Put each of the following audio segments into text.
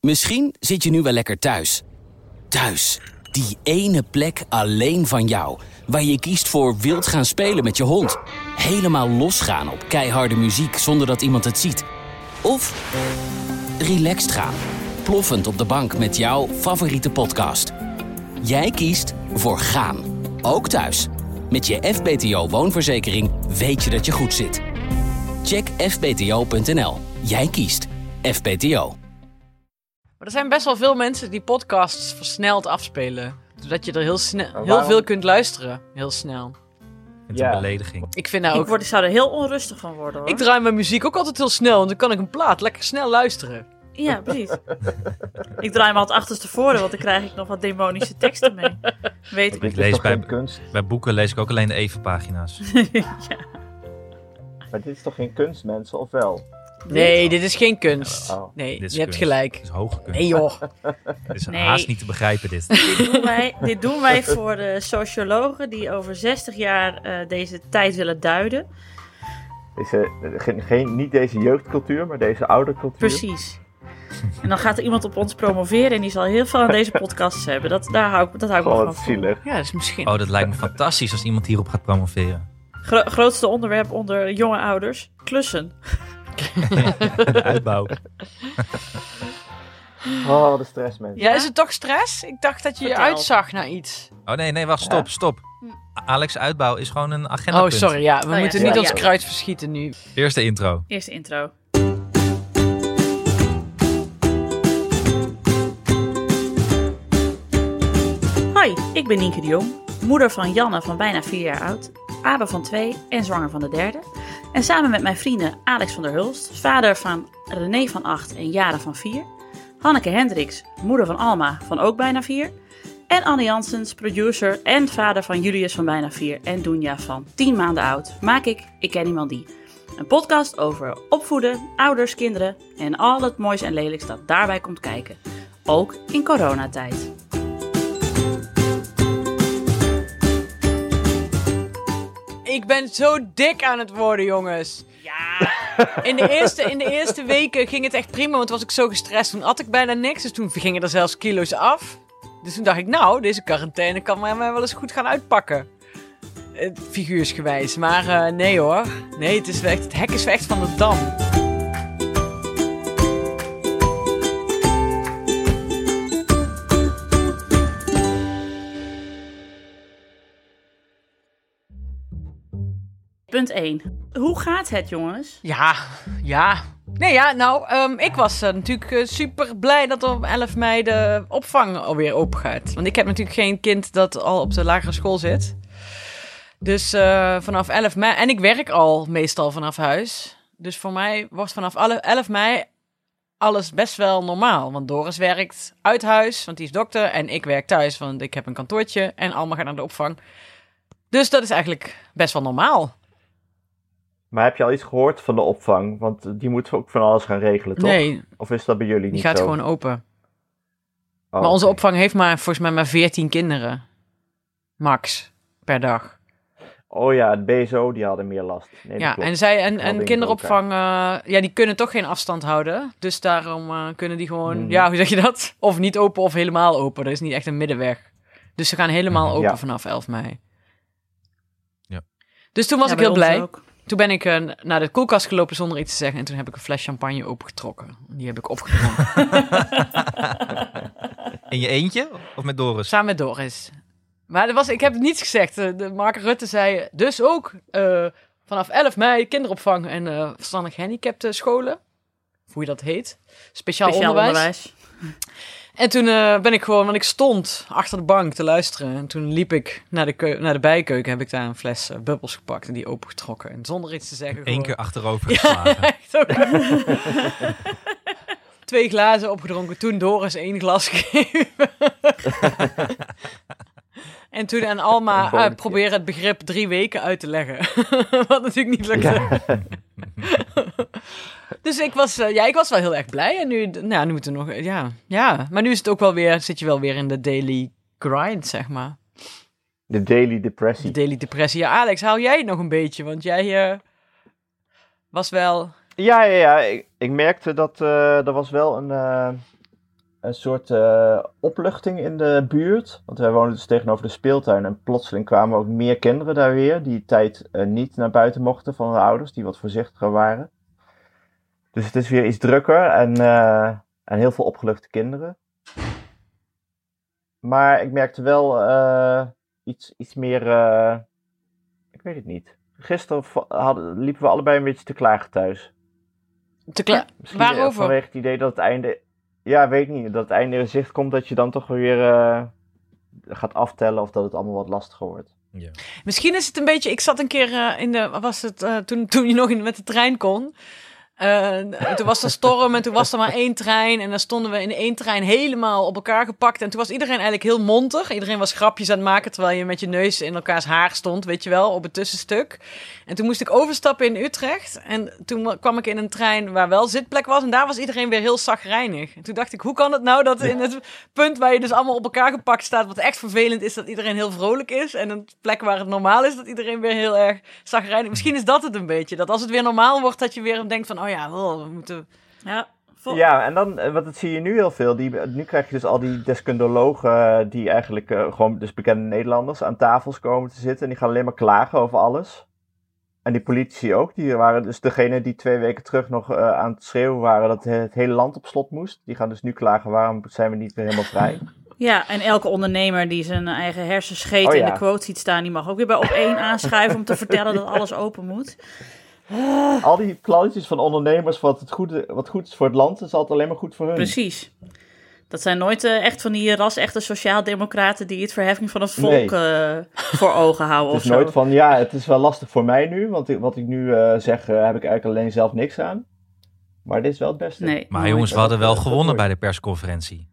Misschien zit je nu wel lekker thuis. Thuis, die ene plek alleen van jou. Waar je kiest voor wild gaan spelen met je hond. Helemaal losgaan op keiharde muziek zonder dat iemand het ziet. Of relaxed gaan. Ploffend op de bank met jouw favoriete podcast. Jij kiest voor gaan. Ook thuis. Met je FBTO woonverzekering weet je dat je goed zit. Check fbto.nl. Jij kiest FBTO. Maar er zijn best wel veel mensen die podcasts versneld afspelen. Zodat je er heel veel kunt luisteren. Heel snel. Het is een belediging. Ik vind nou ook... Ik zou er heel onrustig van worden, hoor. Ik draai mijn muziek ook altijd heel snel. Want dan kan ik een plaat lekker snel luisteren. Ja, precies. Ik draai me altijd achterstevoren, want dan krijg ik nog wat demonische teksten mee. Weet ik. Ik lees bij boeken lees ik ook alleen de evenpagina's. Ja. Maar dit is toch geen kunst, mensen, of wel? Nee, dit is geen kunst. Ja, oh. Nee, Dit is je hebt kunst. gelijk. Dit is hoge kunst. Nee joh. Dit is Nee. haast niet te begrijpen, dit. Dit doen wij voor de sociologen die over 60 jaar deze tijd willen duiden. Niet deze jeugdcultuur, maar deze oude cultuur. Precies. En dan gaat er iemand op ons promoveren en die zal heel veel aan deze podcasts hebben. Dat hou ik me Gewoon van. wat zielig. Ja, dat is misschien... Oh, dat lijkt me fantastisch als iemand hierop gaat promoveren. Grootste onderwerp onder jonge ouders. Klussen. De uitbouw. Oh, wat een stress, mensen. Ja, is het toch stress? Ik dacht dat je Vertel. uitzag naar iets. Oh nee, wacht, stop. Alex Uitbouw is gewoon een agendapunt. Oh, sorry, ja. We moeten niet Ja. ons kruid verschieten nu. Eerste intro. Eerste intro. Hoi, ik ben Nienke de Jong, moeder van Janne van bijna 4 jaar oud, Abe van 2 en zwanger van de 3e. En samen met mijn vrienden Alex van der Hulst, vader van René van 8 en Jara van 4, Hanneke Hendricks, moeder van Alma van ook bijna 4, en Anne Janssens, producer en vader van Julius van bijna 4 en Doenja van 10 maanden oud, maak ik ken iemand die. Een podcast over opvoeden, ouders, kinderen en al het moois en lelijks dat daarbij komt kijken. Ook in coronatijd. Ik ben zo dik aan het worden, jongens. Ja. In de eerste weken ging het echt prima, want was ik zo gestrest. Toen at ik bijna niks, dus toen gingen er zelfs kilo's af. Dus toen dacht ik, nou, deze quarantaine kan mij wel eens goed gaan uitpakken. Figuursgewijs. Maar nee hoor. Nee, het hek is echt van de dam. Punt 1. Hoe gaat het, jongens? Ja. Nee, ja, nou, ik was natuurlijk super blij dat er op 11 mei de opvang alweer open gaat. Want ik heb natuurlijk geen kind dat al op de lagere school zit. Dus vanaf 11 mei... En ik werk al meestal vanaf huis. Dus voor mij wordt vanaf 11 mei alles best wel normaal. Want Doris werkt uit huis, want die is dokter. En ik werk thuis, want ik heb een kantoortje. En Alma gaat naar de opvang. Dus dat is eigenlijk best wel normaal. Maar heb je al iets gehoord van de opvang? Want die moeten ook van alles gaan regelen, toch? Nee, Of is dat bij jullie die niet gaat zo? gewoon open. Oh, Maar onze oké. opvang heeft volgens mij maar 14 kinderen. Max, per dag. Oh ja, het BSO, die hadden meer last. Nee, dat Ja, klopt. en zij Wel en dingen kinderopvang, die kunnen toch geen afstand houden. Dus daarom kunnen die gewoon, Mhm. hoe zeg je dat? Of niet open of helemaal open. Er is niet echt een middenweg. Dus ze gaan helemaal open Ja. vanaf 11 mei. Ja. Dus toen was Ja, ik bij heel ons blij. ook. Toen ben ik naar de koelkast gelopen zonder iets te zeggen. En toen heb ik een fles champagne opengetrokken. Die heb ik opgedronken. In je eentje? Of met Doris? Samen met Doris. Maar ik heb niets gezegd. De Mark Rutte zei dus ook vanaf 11 mei kinderopvang en verstandig gehandicapte scholen. Of hoe je dat heet. Speciaal onderwijs. En toen ben ik gewoon, want ik stond achter de bank te luisteren. En toen liep ik naar de bijkeuken. Heb ik daar een fles bubbels gepakt en die opengetrokken. En zonder iets te zeggen. Eén gewoon... keer achterover geslagen. Echt ook. 2 glazen opgedronken. Toen Doris 1 glas gegeven. En toen aan Alma proberen het begrip 3 weken uit te leggen. Wat natuurlijk niet lukte. Ja. Dus ik was wel heel erg blij. En nu moeten we nog... Ja. Maar nu is het ook wel weer... Zit je wel weer in de daily grind, zeg maar. De daily depressie. De daily depressie. Ja, Alex, haal jij het nog een beetje? Want jij was wel... Ja. Ik merkte dat er was wel een soort opluchting in de buurt. Want wij wonen dus tegenover de speeltuin. En plotseling kwamen ook meer kinderen daar weer. Die tijd niet naar buiten mochten van hun ouders. Die wat voorzichtiger waren. Dus het is weer iets drukker. En heel veel opgeluchte kinderen. Maar ik merkte wel iets meer... ik weet het niet. Gisteren liepen we allebei een beetje te klagen thuis. Misschien Waarover? Vanwege het idee dat het einde... Ja, weet niet. Dat het einde in zicht komt, dat je dan toch weer gaat aftellen of dat het allemaal wat lastiger wordt. Ja. Misschien is het een beetje... Ik zat een keer toen je nog met de trein kon. Toen was er storm en toen was er maar 1 trein. En dan stonden we in 1 trein helemaal op elkaar gepakt. En toen was iedereen eigenlijk heel montig. Iedereen was grapjes aan het maken terwijl je met je neus in elkaars haar stond, weet je wel, op het tussenstuk. En toen moest ik overstappen in Utrecht. En toen kwam ik in een trein waar wel zitplek was. En daar was iedereen weer heel chagrijnig. En toen dacht ik, hoe kan het nou dat in het punt waar je dus allemaal op elkaar gepakt staat, wat echt vervelend is, dat iedereen heel vrolijk is. En een plek waar het normaal is, dat iedereen weer heel erg chagrijnig. Misschien is dat het een beetje. Dat als het weer normaal wordt, dat je weer denkt van, oh ja, we moeten... Ja, en dan, want dat zie je nu heel veel. Nu krijg je dus al die deskundigen die eigenlijk gewoon dus bekende Nederlanders aan tafels komen te zitten. En die gaan alleen maar klagen over alles. En die politici ook. Die waren dus degene die 2 weken terug nog aan het schreeuwen waren dat het hele land op slot moest. Die gaan dus nu klagen, waarom zijn we niet weer helemaal vrij? Ja, en elke ondernemer die zijn eigen hersenscheet in de quote ziet staan, die mag ook weer bij Op1 aanschuiven om te vertellen dat alles open moet. Al die plannetjes van ondernemers wat goed is voor het land, is altijd alleen maar goed voor hun. Precies. Dat zijn nooit echt van die ras-echte sociaaldemocraten die het verheffing van het volk voor ogen houden. Het is nooit van, ja, het is wel lastig voor mij nu, want wat ik nu zeg, heb ik eigenlijk alleen zelf niks aan. Maar dit is wel het beste. Nee, maar jongens, we hadden wel gewonnen bij de persconferentie.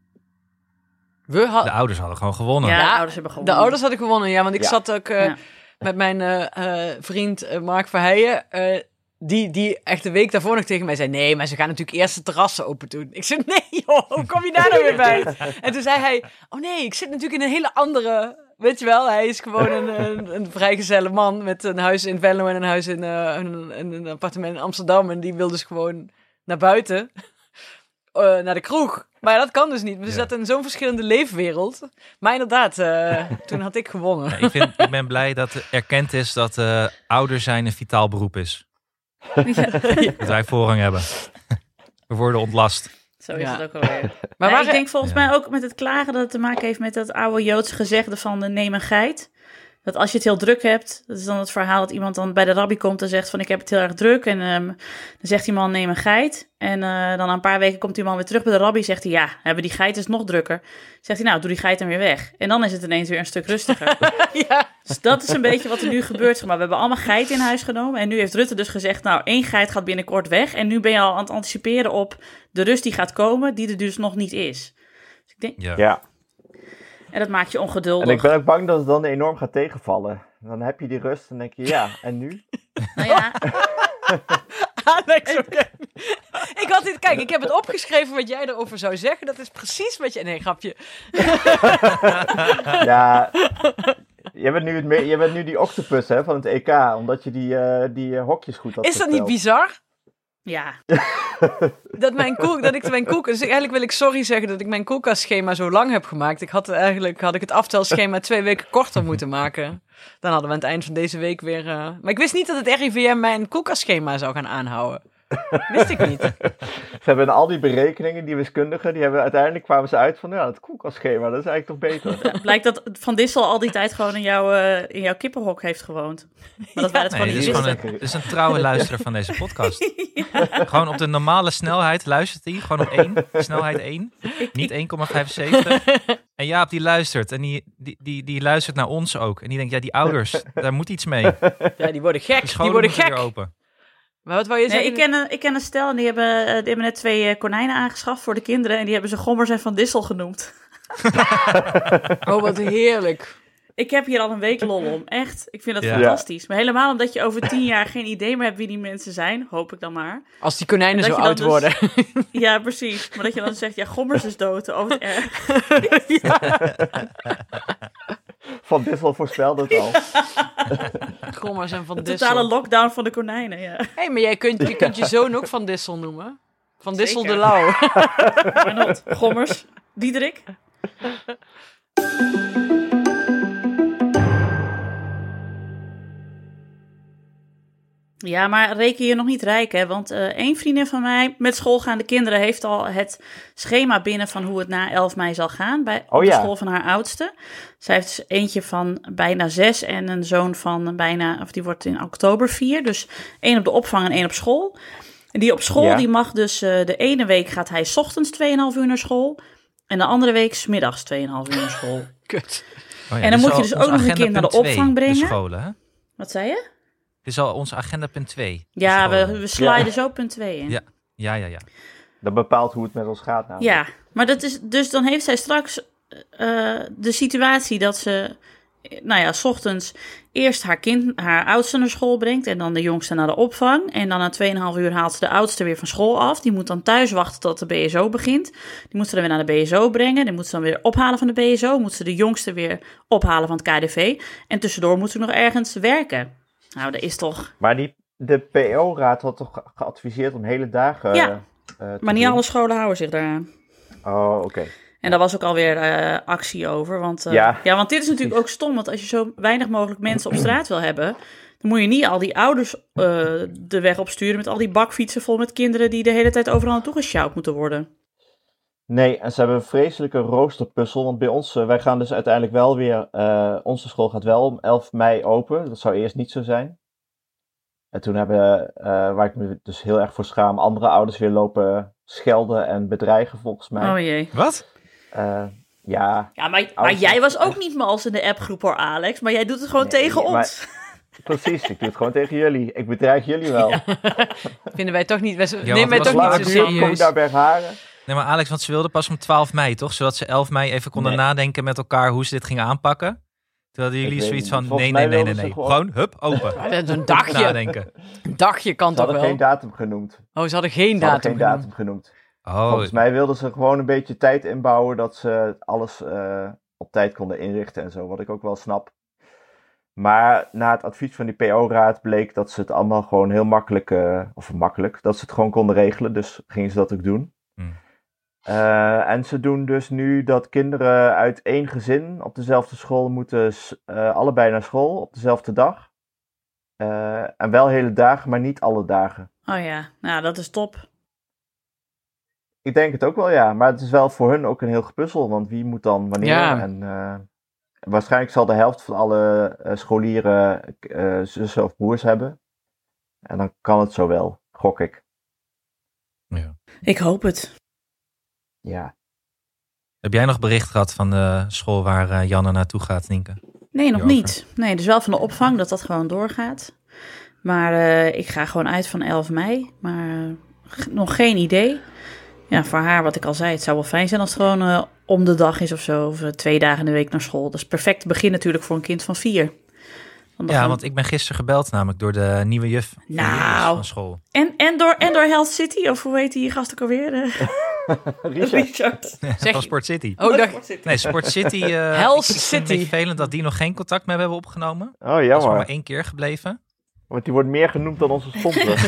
De ouders hadden gewoon gewonnen. Ja, de ouders hebben gewonnen. De ouders hadden gewonnen, ja, want ik zat ook met mijn vriend Mark Verheijen, die echt de week daarvoor nog tegen mij zei, nee, maar ze gaan natuurlijk eerst de terrassen open doen. Ik zei, nee joh, hoe kom je daar nou weer bij? En toen zei hij, oh nee, ik zit natuurlijk in een hele andere... Weet je wel, hij is gewoon een vrijgezelle man met een huis in Venlo en een huis in een appartement in Amsterdam. En die wil dus gewoon naar buiten, naar de kroeg. Maar ja, dat kan dus niet. We zaten in zo'n verschillende leefwereld. Maar inderdaad, toen had ik gewonnen. Ja, ik ben blij dat erkend is dat ouder zijn een vitaal beroep is. Dat wij voorrang hebben. We worden ontlast. Zo is het ook alweer. Maar ik denk volgens mij ook met het klagen dat het te maken heeft met dat oude Joodse gezegde van neem een geit. Dat als je het heel druk hebt, dat is dan het verhaal dat iemand dan bij de rabbi komt en zegt van ik heb het heel erg druk. En dan zegt die man neem een geit. En dan na een paar weken komt die man weer terug bij de rabbi, zegt hij ja, hebben die geit is nog drukker. Zegt hij nou, doe die geit dan weer weg. En dan is het ineens weer een stuk rustiger. Ja. Dus dat is een beetje wat er nu gebeurt. Maar we hebben allemaal geiten in huis genomen. En nu heeft Rutte dus gezegd, nou 1 geit gaat binnenkort weg. En nu ben je al aan het anticiperen op de rust die gaat komen, die er dus nog niet is. Dus ik denk... Ja. En dat maakt je ongeduldig. En ik ben ook bang dat het dan enorm gaat tegenvallen. Dan heb je die rust en denk je, ja, en nu? Nou ja. Alex, ik had dit, kijk, ik heb het opgeschreven wat jij erover zou zeggen. Dat is precies wat je... Nee, grapje. Ja, je bent nu die octopus van het EK, omdat je die hokjes goed had Is dat verteld. niet bizar? Ja. Dat ik mijn koelkast... Dus eigenlijk wil ik sorry zeggen dat ik mijn koelkastschema zo lang heb gemaakt. Had ik het aftelsschema 2 weken korter moeten maken. Dan hadden we aan het eind van deze week weer... Maar ik wist niet dat het RIVM mijn koelkastschema zou gaan aanhouden. Wist ik niet. Ze hebben al die berekeningen, die wiskundigen, uiteindelijk kwamen ze uit van, ja, het koelkastschema, dat is eigenlijk toch beter. Het blijkt dat Van Dissel al die tijd gewoon in jouw kippenhok heeft gewoond. Maar dat wij het gewoon niet wisten. Dit is een trouwe luisteraar van deze podcast. Ja. Gewoon op de normale snelheid luistert hij. Gewoon op 1, snelheid 1. Niet 1,75. En Jaap die luistert. En die luistert naar ons ook. En die denkt, ja, die ouders, daar moet iets mee. Ja, die worden gek. Die worden gek. Weer open. Maar wat wou je zeggen? Ik ken een stel en die hebben net 2 konijnen aangeschaft voor de kinderen. En die hebben ze Gommers en Van Dissel genoemd. Oh, wat heerlijk. Ik heb hier al een week lol om. Echt, ik vind dat fantastisch. Maar helemaal omdat je over 10 jaar geen idee meer hebt wie die mensen zijn. Hoop ik dan maar. Als die konijnen zo oud worden. Ja, precies. Maar dat je dan zegt, ja, Gommers is dood. Oh, wat erg. Van Dissel voorspelde het al. Gommers en Van de Dissel. totale lockdown van de konijnen, ja. Hé, maar je kunt je zoon ook Van Dissel noemen. Van Dissel de Lauw. Maar not. Gommers. Diederik? Ja, maar reken je nog niet rijk, hè? Want één vriendin van mij met schoolgaande kinderen heeft al het schema binnen van hoe het na 11 mei zal gaan op de school van haar oudste. Zij heeft dus eentje van bijna 6 en een zoon van die wordt in oktober 4. Dus 1 op de opvang en 1 op school. En die op school, die mag dus de ene week gaat hij 's ochtends 2,5 uur naar school. En de andere week 's middags 2,5 uur naar school. Kut. Oh ja, en dan moet je dus ook nog een kind naar de opvang brengen. De scholen, hè? Wat zei je? Het is al onze agenda punt 2. Ja, we sliden zo punt 2 in. Ja. Dat bepaalt hoe het met ons gaat namelijk. Ja, maar dat is, dus dan heeft zij straks de situatie dat ze, 's ochtends eerst haar oudste naar school brengt en dan de jongste naar de opvang. En dan na 2,5 uur haalt ze de oudste weer van school af. Die moet dan thuis wachten tot de BSO begint. Die moet ze dan weer naar de BSO brengen. Die moet ze dan weer ophalen van de BSO. Moet ze de jongste weer ophalen van het KDV. En tussendoor moet ze nog ergens werken. Nou, dat is toch... Maar de PO-raad had toch geadviseerd om hele dagen maar niet alle scholen houden zich daaraan. Oh, oké. En daar was ook alweer actie over. Want, want dit is natuurlijk ook stom. Want als je zo weinig mogelijk mensen op straat wil hebben... dan moet je niet al die ouders de weg opsturen... met al die bakfietsen vol met kinderen... die de hele tijd overal naartoe gesjouwd moeten worden. Nee, en ze hebben een vreselijke roosterpuzzel. Want bij ons, wij gaan dus uiteindelijk wel weer... onze school gaat wel om 11 mei open. Dat zou eerst niet zo zijn. En toen hebben, waar ik me dus heel erg voor schaam... andere ouders weer lopen schelden en bedreigen volgens mij. Oh jee. Wat? Ja, maar jij was ook niet mals in de appgroep hoor, Alex. Maar jij doet het gewoon tegen ons. Precies, ik doe het gewoon tegen jullie. Ik bedreig jullie wel. Ja. Vinden wij toch niet... neem wij toch niet zo serieus. Kom naar Bergharen. Nee, maar Alex, want ze wilden pas om 12 mei, toch? Zodat ze 11 mei even konden nadenken met elkaar hoe ze dit gingen aanpakken. Toen hadden jullie zoiets van, nee. Gewoon, hup, open. Een dagje. Nadenken. Een dagje kan toch wel? Ze hadden geen datum genoemd. Oh, ze hadden geen datum genoemd. Oh. Volgens mij wilden ze gewoon een beetje tijd inbouwen dat ze alles op tijd konden inrichten en zo, wat ik ook wel snap. Maar na het advies van die PO-raad bleek dat ze het allemaal gewoon heel makkelijk, dat ze het gewoon konden regelen, dus gingen ze dat ook doen. En ze doen dus nu dat kinderen uit één gezin op dezelfde school moeten allebei naar school op dezelfde dag. En wel hele dagen, maar niet alle dagen. Oh ja, nou dat is top. Ik denk het ook wel, ja. Maar het is wel voor hun ook een heel gepuzzel. Want wie moet dan wanneer? Ja. En waarschijnlijk zal de helft van alle scholieren zussen of broers hebben. En dan kan het zo wel, gok ik. Ja. Ik hoop het. Ja. Heb jij nog bericht gehad van de school waar Janne naartoe gaat, Nienke? Nee, nog niet. Nee, dus wel van de opvang dat gewoon doorgaat. Maar ik ga gewoon uit van 11 mei. Maar nog geen idee. Ja, voor haar, wat ik al zei, het zou wel fijn zijn als het gewoon om de dag is of zo. Of 2 dagen in de week naar school. Dat is perfect begin natuurlijk voor een kind van 4. Want ik ben gisteren gebeld namelijk door de nieuwe juf van school. En door Health City, of hoe heet die gast ook alweer? Richard. Van Sport City. Sport Sport City. Health City. City. Ik vind het vervelend dat die nog geen contact mee hebben opgenomen. Oh, jammer. Dat is maar 1 keer gebleven. Want die wordt meer genoemd dan onze sponsor.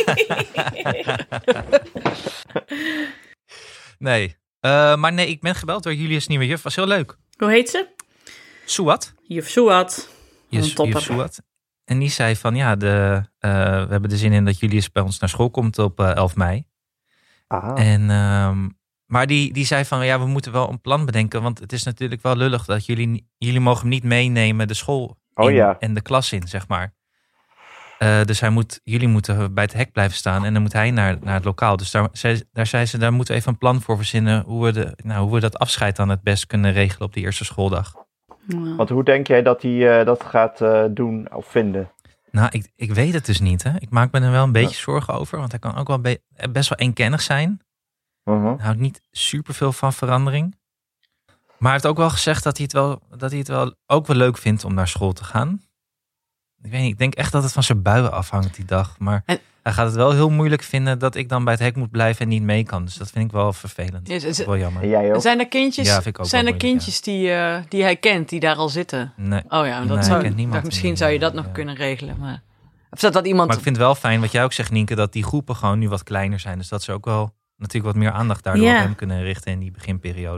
Nee. Maar nee, ik ben gebeld door Julius' nieuwe juf. Was heel leuk. Hoe heet ze? Suat. Juf Suat. Juf Suat. En die zei van, we hebben er zin in dat Julius bij ons naar school komt op 11 mei. Aha. En, maar die zei van, we moeten wel een plan bedenken. Want het is natuurlijk wel lullig dat jullie mogen hem niet meenemen de school in en de klas in, zeg maar. Dus jullie moeten bij het hek blijven staan en dan moet hij naar het lokaal. Dus daar zei ze, daar moeten we even een plan voor verzinnen hoe we dat afscheid dan het best kunnen regelen op de eerste schooldag. Wow. Want hoe denk jij dat hij dat gaat doen of vinden? Nou, ik weet het dus niet. Hè. Ik maak me er wel een beetje zorgen over, want hij kan ook wel best wel eenkennig zijn. Hij houdt niet superveel van verandering. Maar hij heeft ook wel gezegd dat hij het wel ook wel leuk vindt om naar school te gaan. Ik weet niet, ik denk echt dat het van zijn buien afhangt die dag. Maar hij gaat het wel heel moeilijk vinden dat ik dan bij het hek moet blijven en niet mee kan. Dus dat vind ik wel vervelend. Ja, dat is wel jammer. Jij ook? Zijn er kindjes, ja, vind ik ook kindjes die hij kent, die daar al zitten? Nee. Oh ja, misschien zou je dat nog kunnen regelen. Maar, of dat iemand... Maar ik vind het wel fijn, wat jij ook zegt, Nienke, dat die groepen gewoon nu wat kleiner zijn. Dus dat ze ook wel natuurlijk wat meer aandacht daardoor op hem kunnen richten in die beginperiode.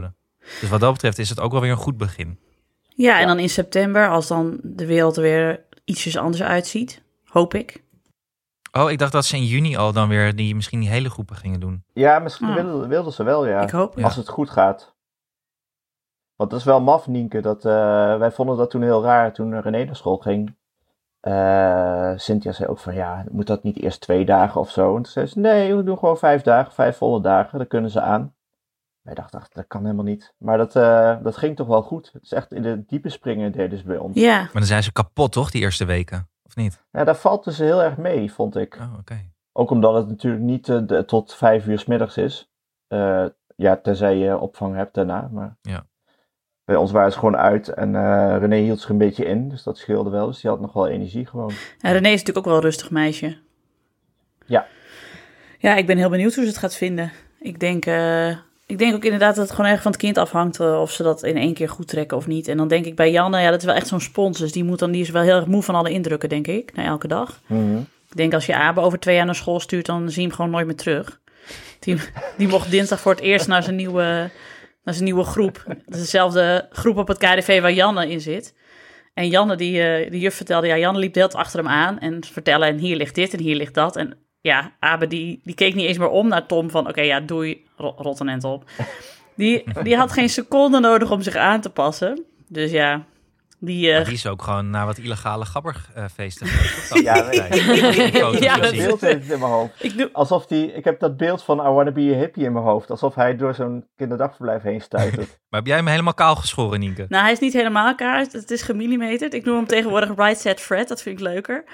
Dus wat dat betreft is het ook wel weer een goed begin. Ja, en dan in september, als dan de wereld er weer ietsjes anders uitziet, hoop ik. Oh, ik dacht dat ze in juni al dan weer misschien die hele groepen gingen doen. Ja, misschien wilden ze wel, ja. Ik hoop het. Als het goed gaat. Want dat is wel maf, Nienke. Wij vonden dat toen heel raar toen René naar school ging. Cynthia zei ook van, ja, moet dat niet eerst 2 dagen of zo? En toen zei ze, nee, we doen gewoon 5 dagen, 5 volle dagen. Dan kunnen ze aan. Wij dachten, dat kan helemaal niet. Maar dat ging toch wel goed. Het is echt in de diepe springen deden ze bij ons. Ja. Maar dan zijn ze kapot, toch, die eerste weken? Of niet? Ja, daar valt dus heel erg mee, vond ik. Oh, oké. Ook omdat het natuurlijk niet tot 5 uur 's middags is. Ja, tenzij je opvang hebt daarna. Maar Ja. bij ons waren ze gewoon uit. En René hield zich een beetje in. Dus dat scheelde wel. Dus die had nog wel energie gewoon. En René is natuurlijk ook wel een rustig meisje. Ja. Ja, ik ben heel benieuwd hoe ze het gaat vinden. Ik denk ook inderdaad dat het gewoon erg van het kind afhangt of ze dat in 1 keer goed trekken of niet. En dan denk ik bij Janne, ja, dat is wel echt zo'n spons. Dus die is wel heel erg moe van alle indrukken, denk ik, na elke dag. Mhm. Ik denk als je Abe over 2 jaar naar school stuurt, dan zie je hem gewoon nooit meer terug. Die mocht dinsdag voor het eerst naar zijn nieuwe groep. Dezelfde groep op het KDV waar Janne in zit. En Janne, de juf vertelde, ja, Janne liep de hele tijd achter hem aan en vertellen, en hier ligt dit en hier ligt dat. En ja, Abe die keek niet eens meer om naar Tom van, oké, ja, doei, rot een end op. Die had geen seconde nodig om zich aan te passen. Dus ja, die is ook gewoon naar wat illegale gabberfeesten. Ja, Ja, dat beeld heeft het in mijn hoofd. Ik heb dat beeld van I Wanna Be a Hippie in mijn hoofd. Alsof hij door zo'n kinderdagverblijf heen stuitert. Maar heb jij hem helemaal kaal geschoren, Nienke? Nou, hij is niet helemaal kaart. Het is gemillimeterd. Ik noem hem tegenwoordig Right Set Fred. Dat vind ik leuker.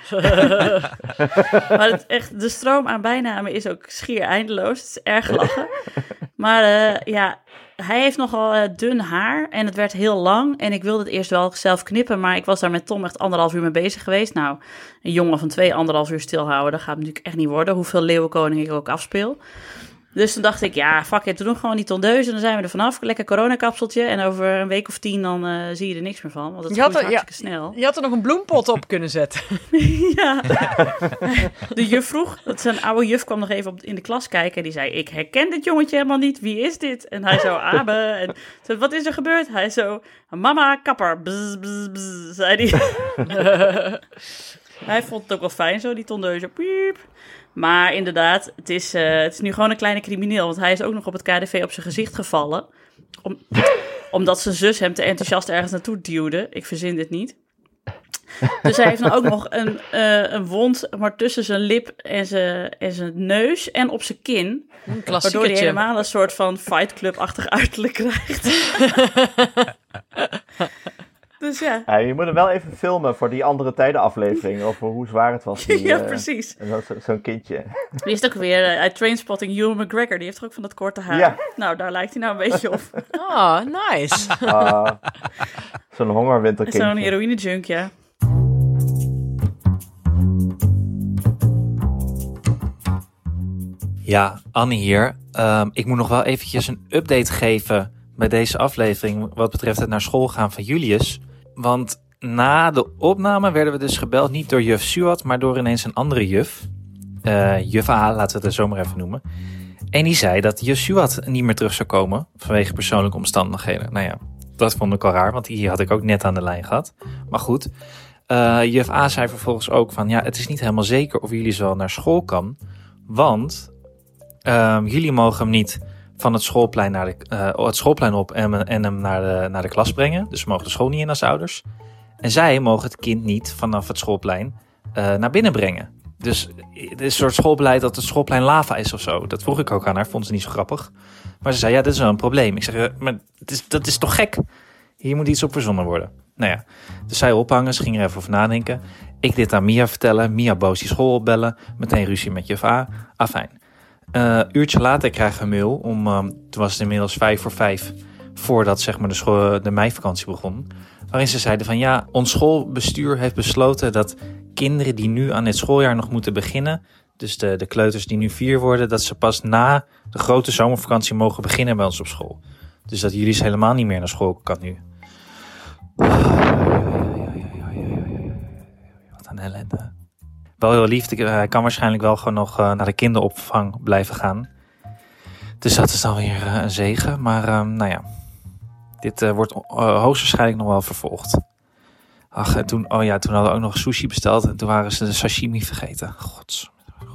Maar de stroom aan bijnamen is ook schier eindeloos. Het is erg lachen. Maar ja, hij heeft nogal dun haar en het werd heel lang. En ik wilde het eerst wel zelf knippen, maar ik was daar met Tom echt 1,5 uur mee bezig geweest. Nou, een jongen van 2, 1,5 uur stilhouden, dat gaat natuurlijk echt niet worden. Hoeveel Leeuwenkoning ik ook afspeel. Dus toen dacht ik, ja, fuck it, we doen gewoon die tondeuze. Dan zijn we er vanaf. Lekker coronakapseltje. En over een week of 10 dan zie je er niks meer van. Want het groeit hartstikke snel. Je had er nog een bloempot op kunnen zetten. Ja. De juf vroeg. Zijn oude juf kwam nog even in de klas kijken. En die zei, ik herken dit jongetje helemaal niet. Wie is dit? En hij zo, Abe. En zei, wat is er gebeurd? Hij zo, mama, kapper. Bzz, bzz, bzz, zei hij. Hij vond het ook wel fijn zo, die tondeuze. Piep. Maar inderdaad, het is nu gewoon een kleine crimineel. Want hij is ook nog op het KDV op zijn gezicht gevallen. Omdat zijn zus hem te enthousiast ergens naartoe duwde. Ik verzin dit niet. Dus hij heeft nou ook nog een wond maar tussen zijn lip en zijn neus en op zijn kin. Waardoor hij helemaal een soort van Fight Club-achtig uiterlijk krijgt. Dus ja. Ja, je moet hem wel even filmen voor die andere tijden aflevering over hoe zwaar het was. Ja, precies. Zo'n kindje. Die is ook weer uit Trainspotting, Ewan McGregor. Die heeft er ook van dat korte haar. Ja. Nou, daar lijkt hij nou een beetje op. Oh, nice. Zo'n hongerwinterkindje. Zo'n heroïne-junk, ja. Ja, Anne hier. Ik moet nog wel eventjes een update geven bij deze aflevering wat betreft het naar school gaan van Julius. Want na de opname werden we dus gebeld, niet door juf Suat, maar door ineens een andere juf. Juf A, laten we het er zo maar even noemen. En die zei dat juf Suat niet meer terug zou komen vanwege persoonlijke omstandigheden. Nou ja, dat vond ik al raar, want die had ik ook net aan de lijn gehad. Maar goed, juf A zei vervolgens ook van, ja, het is niet helemaal zeker of Julius wel naar school kan. Want jullie mogen hem niet van het schoolplein het schoolplein op en hem naar de klas brengen. Dus we mogen de school niet in als ouders. En zij mogen het kind niet vanaf het schoolplein naar binnen brengen. Dus het is een soort schoolbeleid dat het schoolplein lava is of zo. Dat vroeg ik ook aan haar, vond ze niet zo grappig. Maar ze zei, ja, dit is wel een probleem. Ik zeg, maar dat is toch gek? Hier moet iets op verzonnen worden. Nou ja, dus zij ophangen, ze ging er even over nadenken. Ik dit aan Mia vertellen, Mia boos die school opbellen. Meteen ruzie met juf A. Afijn. Uurtje later krijgen we een mail. Toen was het inmiddels 5:45 voordat zeg maar, de meivakantie begon. Waarin ze zeiden van ja, ons schoolbestuur heeft besloten dat kinderen die nu aan dit schooljaar nog moeten beginnen, dus de kleuters die nu 4 worden, dat ze pas na de grote zomervakantie mogen beginnen bij ons op school. Dus dat jullie helemaal niet meer naar school kan nu. Wat een ellende. Wel heel lief, hij kan waarschijnlijk wel gewoon nog naar de kinderopvang blijven gaan. Dus dat is dan weer een zegen. Maar nou ja, Dit wordt hoogstwaarschijnlijk nog wel vervolgd. Ach, en toen hadden we ook nog sushi besteld. En toen waren ze de sashimi vergeten. God.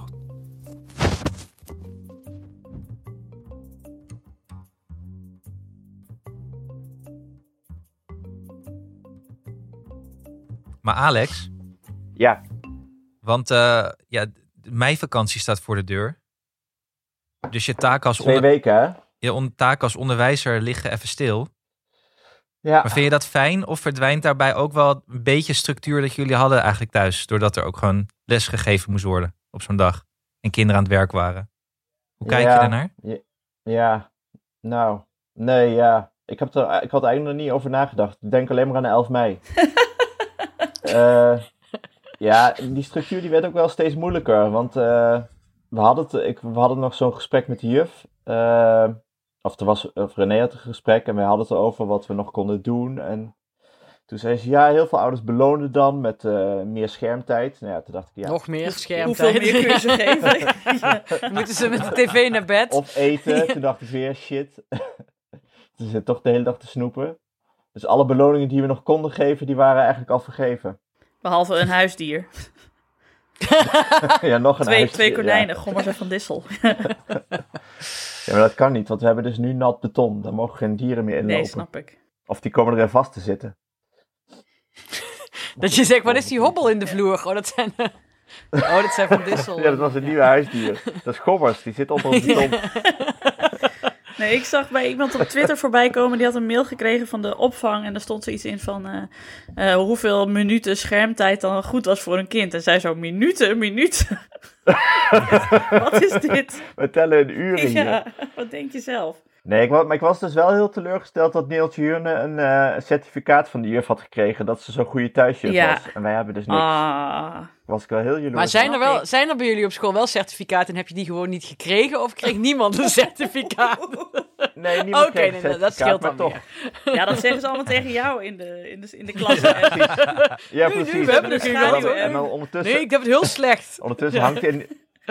Maar Alex, Ja, want de meivakantie staat voor de deur. Dus je taak als, 2 weken hè? taak als onderwijzer liggen even stil. Ja. Maar vind je dat fijn of verdwijnt daarbij ook wel een beetje structuur dat jullie hadden eigenlijk thuis? Doordat er ook gewoon les gegeven moest worden op zo'n dag. En kinderen aan het werk waren. Hoe kijk je daarnaar? Ja, nou, nee, ja. Ik had eigenlijk nog niet over nagedacht. Ik denk alleen maar aan de 11 mei. Ja, die structuur die werd ook wel steeds moeilijker. Want we hadden nog zo'n gesprek met de juf. Of René had een gesprek en wij hadden het erover wat we nog konden doen. En toen zei ze, ja, heel veel ouders belonen dan met meer schermtijd. Nou ja, toen dacht ik, ja. Nog meer schermtijd. Hoeveel meer kun je ze geven? Ja. Moeten ze met de tv naar bed? Of eten. Toen dacht ik weer, shit. Ze zit toch de hele dag te snoepen. Dus alle beloningen die we nog konden geven, die waren eigenlijk al vergeven. Behalve een huisdier. Ja, nog een huisdier, Twee konijnen, ja. Gommers en Van Dissel. Ja, maar dat kan niet, want we hebben dus nu nat beton. Daar mogen geen dieren meer inlopen. Nee, snap ik. Of die komen erin vast te zitten. Dat je zegt, wat is die hobbel in de vloer? Oh, dat zijn Van Dissel. Ja, dat was een nieuwe huisdier. Dat is Gommers, die zit onder het beton. Nee, ik zag bij iemand op Twitter voorbij komen. Die had een mail gekregen van de opvang. En daar stond zoiets in van hoeveel minuten schermtijd dan goed was voor een kind. En zij zo, minuten? Wat is dit? We tellen in uren hier. Ja, wat denk je zelf? Nee, maar ik was dus wel heel teleurgesteld dat Neeltje Jurne een certificaat van de juf had gekregen. Dat ze zo'n goede thuisjuf was. En wij hebben dus niks. Was ik wel heel jaloers. Maar zijn er bij jullie op school wel certificaten en heb je die gewoon niet gekregen? Of kreeg niemand een certificaat? Nee, niemand kreeg een certificaat, dat scheelt dan maar weer. toch. Ja, dat zeggen ze allemaal tegen jou in de klas. Ja, precies. we hebben er geen radio. En dan ondertussen... Nee, ik heb het heel slecht. Ondertussen hangt in...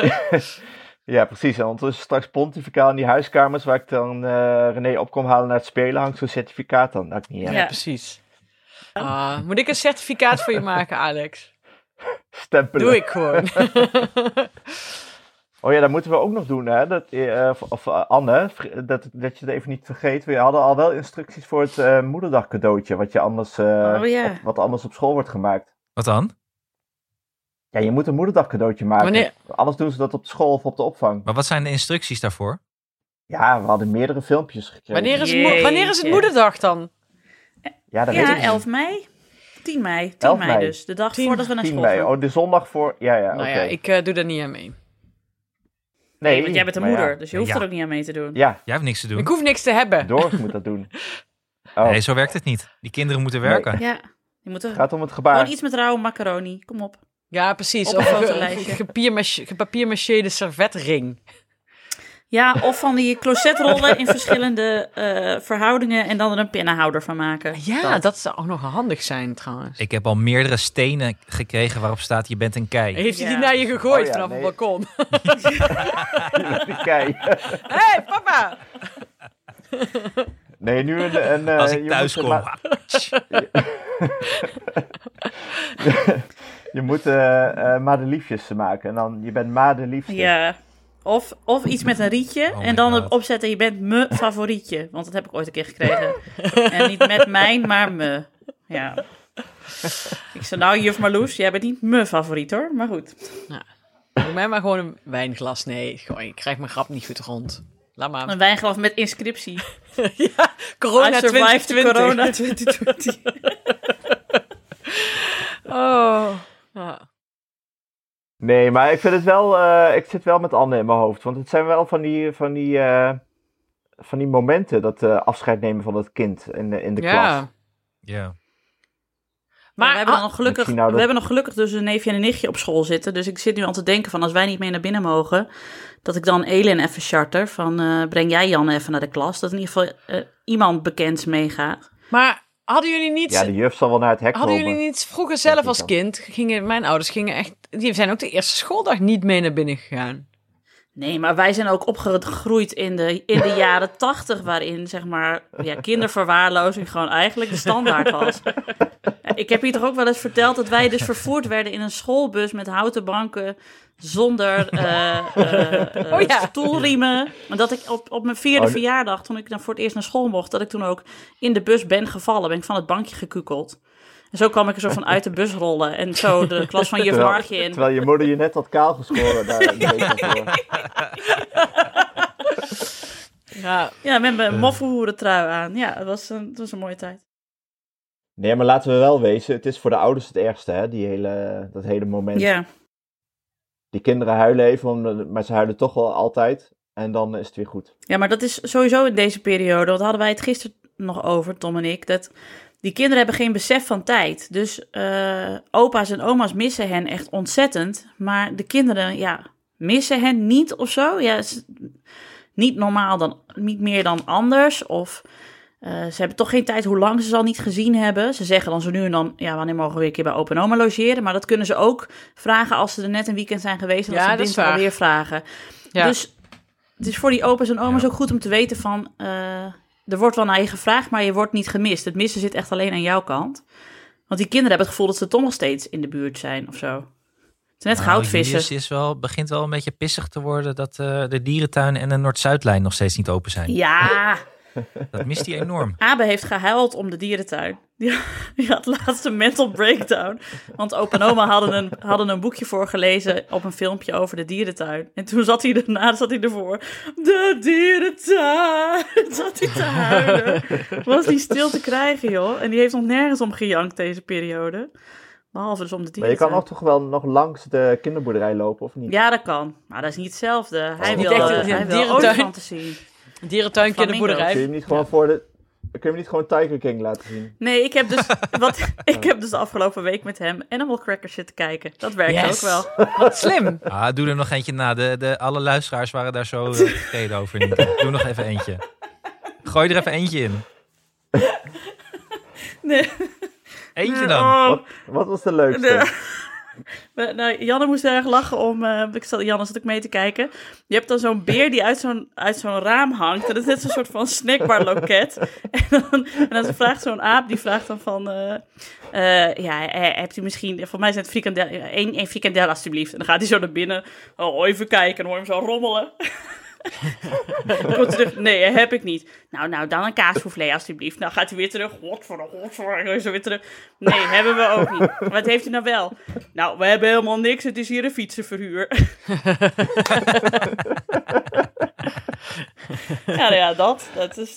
Ja, precies. En ondertussen straks pontificaal in die huiskamers waar ik dan René op kom halen naar het spelen, hangt zo'n certificaat dan. Dat ik niet heb. Ja, precies. Moet ik een certificaat voor je maken, Alex? Stempelen. Doe ik gewoon. Oh ja, dat moeten we ook nog doen, hè? Anne, dat je het even niet vergeet. We hadden al wel instructies voor het moederdag cadeautje, wat je anders, wat anders op school wordt gemaakt. Wat dan? Ja, je moet een moederdag cadeautje maken. Wanneer? Anders doen ze dat op de school of op de opvang. Maar wat zijn de instructies daarvoor? Ja, we hadden meerdere filmpjes gekregen. Wanneer is het moederdag dan? Ja, dat weet ik Ja, niet. 11 mei. 10 mei. 11 10 mei dus. De dag voordat we naar 10 school mei. gaan. Oh, de zondag voor... Ja, Nou oké. ja, ik doe daar niet aan mee. Nee, want jij bent een maar moeder, ja. dus je hoeft er ook niet aan mee te doen. Ja, Jij hebt niks te doen. Ik hoef niks te hebben. Doris moet dat doen. Oh, Nee, zo werkt het niet. Die kinderen moeten werken. Ja, je moet er het gaat om het gebaar. gewoon iets met rauwe macaroni. Kom op. Ja, precies. Op een Of fotolijstje. gepapiermacheerde servetring. Ja, of van die closetrollen in verschillende verhoudingen en dan er een pennenhouder van maken. Ja, dat zou ook nog handig zijn trouwens. Ik heb al meerdere stenen gekregen waarop staat je bent een kei. Heeft hij Ja. die naar je gegooid Oh ja, vanaf nee. het balkon? Kijk. Hé, papa! Nee, nu een Als ik je thuis moet, kom. Je moet madeliefjes maken. En dan, je bent madeliefste. Ja. Of iets met een rietje Oh en my dan God. erop zetten je bent me favorietje. Want dat heb ik ooit een keer gekregen. En niet met mijn, maar me. Ja. Ik zei, nou juf Marloes, jij bent niet me favoriet hoor. Maar goed. Doe mij maar gewoon een wijnglas. Nee, gewoon, ik krijg mijn grap niet goed rond. Laat maar. Een wijnglas met inscriptie. Ja, corona I survived 2020. corona 2020. Oh. Ja. Nee, maar ik vind het wel... ik zit wel met Anne in mijn hoofd. Want het zijn wel van die momenten dat afscheid nemen van het kind in de klas. Ja. Ja. Maar Maar we hebben nog gelukkig, misschien nou dat- we hebben nog gelukkig dus een neefje en een nichtje op school zitten. Dus ik zit nu al te denken van als wij niet mee naar binnen mogen, dat ik dan Elin even charter van breng jij Jan even naar de klas. Dat in ieder geval iemand bekends meegaat. Maar hadden jullie niet... Ja, de juf zal wel naar het hek Hadden lopen. jullie niet vroeger zelf ik als dan. kind, mijn ouders gingen echt, die zijn ook de eerste schooldag niet mee naar binnen gegaan. Nee, maar wij zijn ook opgegroeid in de jaren 80, waarin zeg maar kinderverwaarlozing gewoon eigenlijk de standaard was. Ik heb hier toch ook wel eens verteld dat wij dus vervoerd werden in een schoolbus met houten banken zonder stoelriemen. En dat ik op mijn 4e verjaardag, toen ik dan voor het eerst naar school mocht, dat ik toen ook in de bus ben gevallen, ben ik van het bankje gekukeld. En zo kwam ik er zo van uit de bus rollen en zo de klas van juf Margje in. Terwijl je moeder je net had kaal geschoren daar in de week ervoor. Ja, met mijn moffenhoerentrui aan. Ja, het was een mooie tijd. Nee, maar laten we wel wezen, het is voor de ouders het ergste, hè, dat hele moment. Ja. Die kinderen huilen even, maar ze huilen toch wel altijd. En dan is het weer goed. Ja, maar dat is sowieso in deze periode, want hadden wij het gisteren nog over, Tom en ik, dat die kinderen hebben geen besef van tijd. Dus opa's en oma's missen hen echt ontzettend. Maar de kinderen, missen hen niet of zo. Ja, niet normaal niet meer dan anders. Of ze hebben toch geen tijd hoe lang ze al niet gezien hebben. Ze zeggen dan zo nu en dan, wanneer mogen we weer een keer bij opa en oma logeren? Maar dat kunnen ze ook vragen als ze er net een weekend zijn geweest. En dat ze dinsdag alweer vragen. Ja. Dus het is voor die opa's en oma's ook goed om te weten van, er wordt wel naar je gevraagd, maar je wordt niet gemist. Het missen zit echt alleen aan jouw kant. Want die kinderen hebben het gevoel dat ze toch nog steeds in de buurt zijn of zo. Het is net goudvissen. Julius begint wel een beetje pissig te worden dat de dierentuin en de Noord-Zuidlijn nog steeds niet open zijn. Ja. Dat mist hij enorm. Abe heeft gehuild om de dierentuin. Die had laatst een mental breakdown. Want opa en oma hadden een boekje voorgelezen op een filmpje over de dierentuin. En toen zat hij ervoor. De dierentuin! Zat hij te huilen. Was die stil te krijgen, joh. En die heeft nog nergens om gejankt deze periode. Behalve dus om de dierentuin. Maar je kan ook toch wel nog langs de kinderboerderij lopen, of niet? Ja, dat kan. Maar dat is niet hetzelfde. Hij wil dierentuin te zien. Dierentuin, kinderboerderij. Kun je hem niet gewoon kun je hem niet gewoon Tiger King laten zien? Nee, ik heb dus de afgelopen week met hem Animal Crackers zitten kijken. Dat werkt ook wel. Wat slim. Doe er nog eentje na. Alle luisteraars waren daar zo tevreden over. Doe nog even eentje. Gooi er even eentje in. Nee. Eentje dan. Wat was de leukste? Nou, Janne moest erg lachen om... Janne zat ook mee te kijken. Je hebt dan zo'n beer die uit zo'n raam hangt. En dat is net zo'n soort van snackbar loket. En dan vraagt zo'n aap, die vraagt dan van... hebt u misschien... Voor mij zijn het frikandel... Eén frikandel alsjeblieft. En dan gaat hij zo naar binnen. Oh, even kijken. En dan hoor je hem zo rommelen. Dan komt hij terug, nee, heb ik niet. Nou, dan een kaasvoufflé alsjeblieft. Nou gaat hij weer terug. Godverdomme, zo weer terug. Nee, hebben we ook niet. Wat heeft u nou wel? Nou, we hebben helemaal niks. Het is hier een fietsenverhuur. Dat is...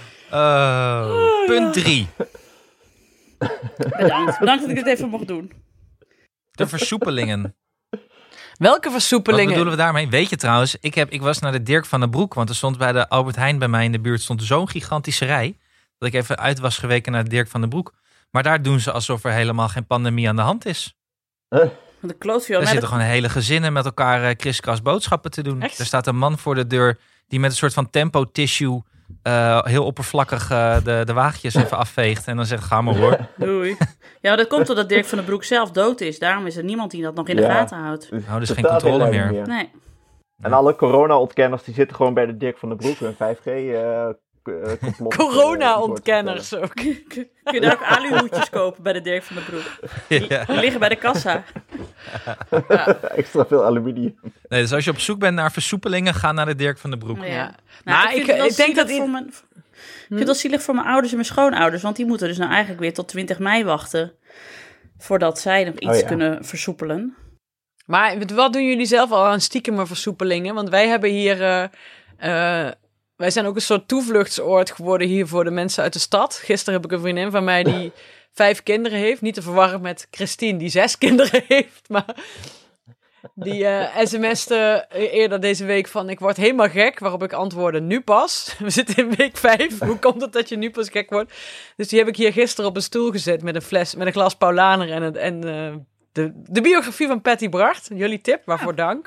Punt 3. Bedankt dat ik dit even mocht doen. De versoepelingen. Welke versoepelingen? Wat bedoelen we daarmee? Weet je trouwens, ik was naar de Dirk van den Broek, want er stond bij de Albert Heijn bij mij in de buurt zo'n gigantische rij, dat ik even uit was geweken naar de Dirk van den Broek. Maar daar doen ze alsof er helemaal geen pandemie aan de hand is. Er zitten gewoon hele gezinnen met elkaar kriskras boodschappen te doen. Echt? Er staat een man voor de deur die met een soort van tempo tissue heel oppervlakkig de wagentjes even afveegt. En dan zegt, ga maar hoor. Doei. Ja, maar dat komt doordat Dirk van den Broek zelf dood is. Daarom is er niemand die dat nog in de gaten houdt. Nou, dus geen controle meer. Nee. En alle corona-ontkenners die zitten gewoon bij de Dirk van den Broek. Een 5G complot. Corona-ontkenners ook. Kun je daar ook aluhoedjes kopen bij de Dirk van den Broek? Die liggen bij de kassa. Extra veel aluminium. Nee, dus als je op zoek bent naar versoepelingen, ga naar de Dirk van den Broek. Ja. Maar ik denk dat... Ik vind het wel zielig voor mijn ouders en mijn schoonouders. Want die moeten dus nou eigenlijk weer tot 20 mei wachten. Voordat zij nog iets kunnen versoepelen. Maar wat doen jullie zelf al aan stiekeme versoepelingen? Want wij hebben hier... wij zijn ook een soort toevluchtsoord geworden hier voor de mensen uit de stad. Gisteren heb ik een vriendin van mij die 5 kinderen heeft. Niet te verwarren met Christine die 6 kinderen heeft. Maar die sms'te eerder deze week van ik word helemaal gek. Waarop ik antwoordde nu pas. We zitten in week 5. Hoe komt het dat je nu pas gek wordt? Dus die heb ik hier gisteren op een stoel gezet met een glas Paulaner en de biografie van Patty Bracht. Jullie tip, waarvoor dank.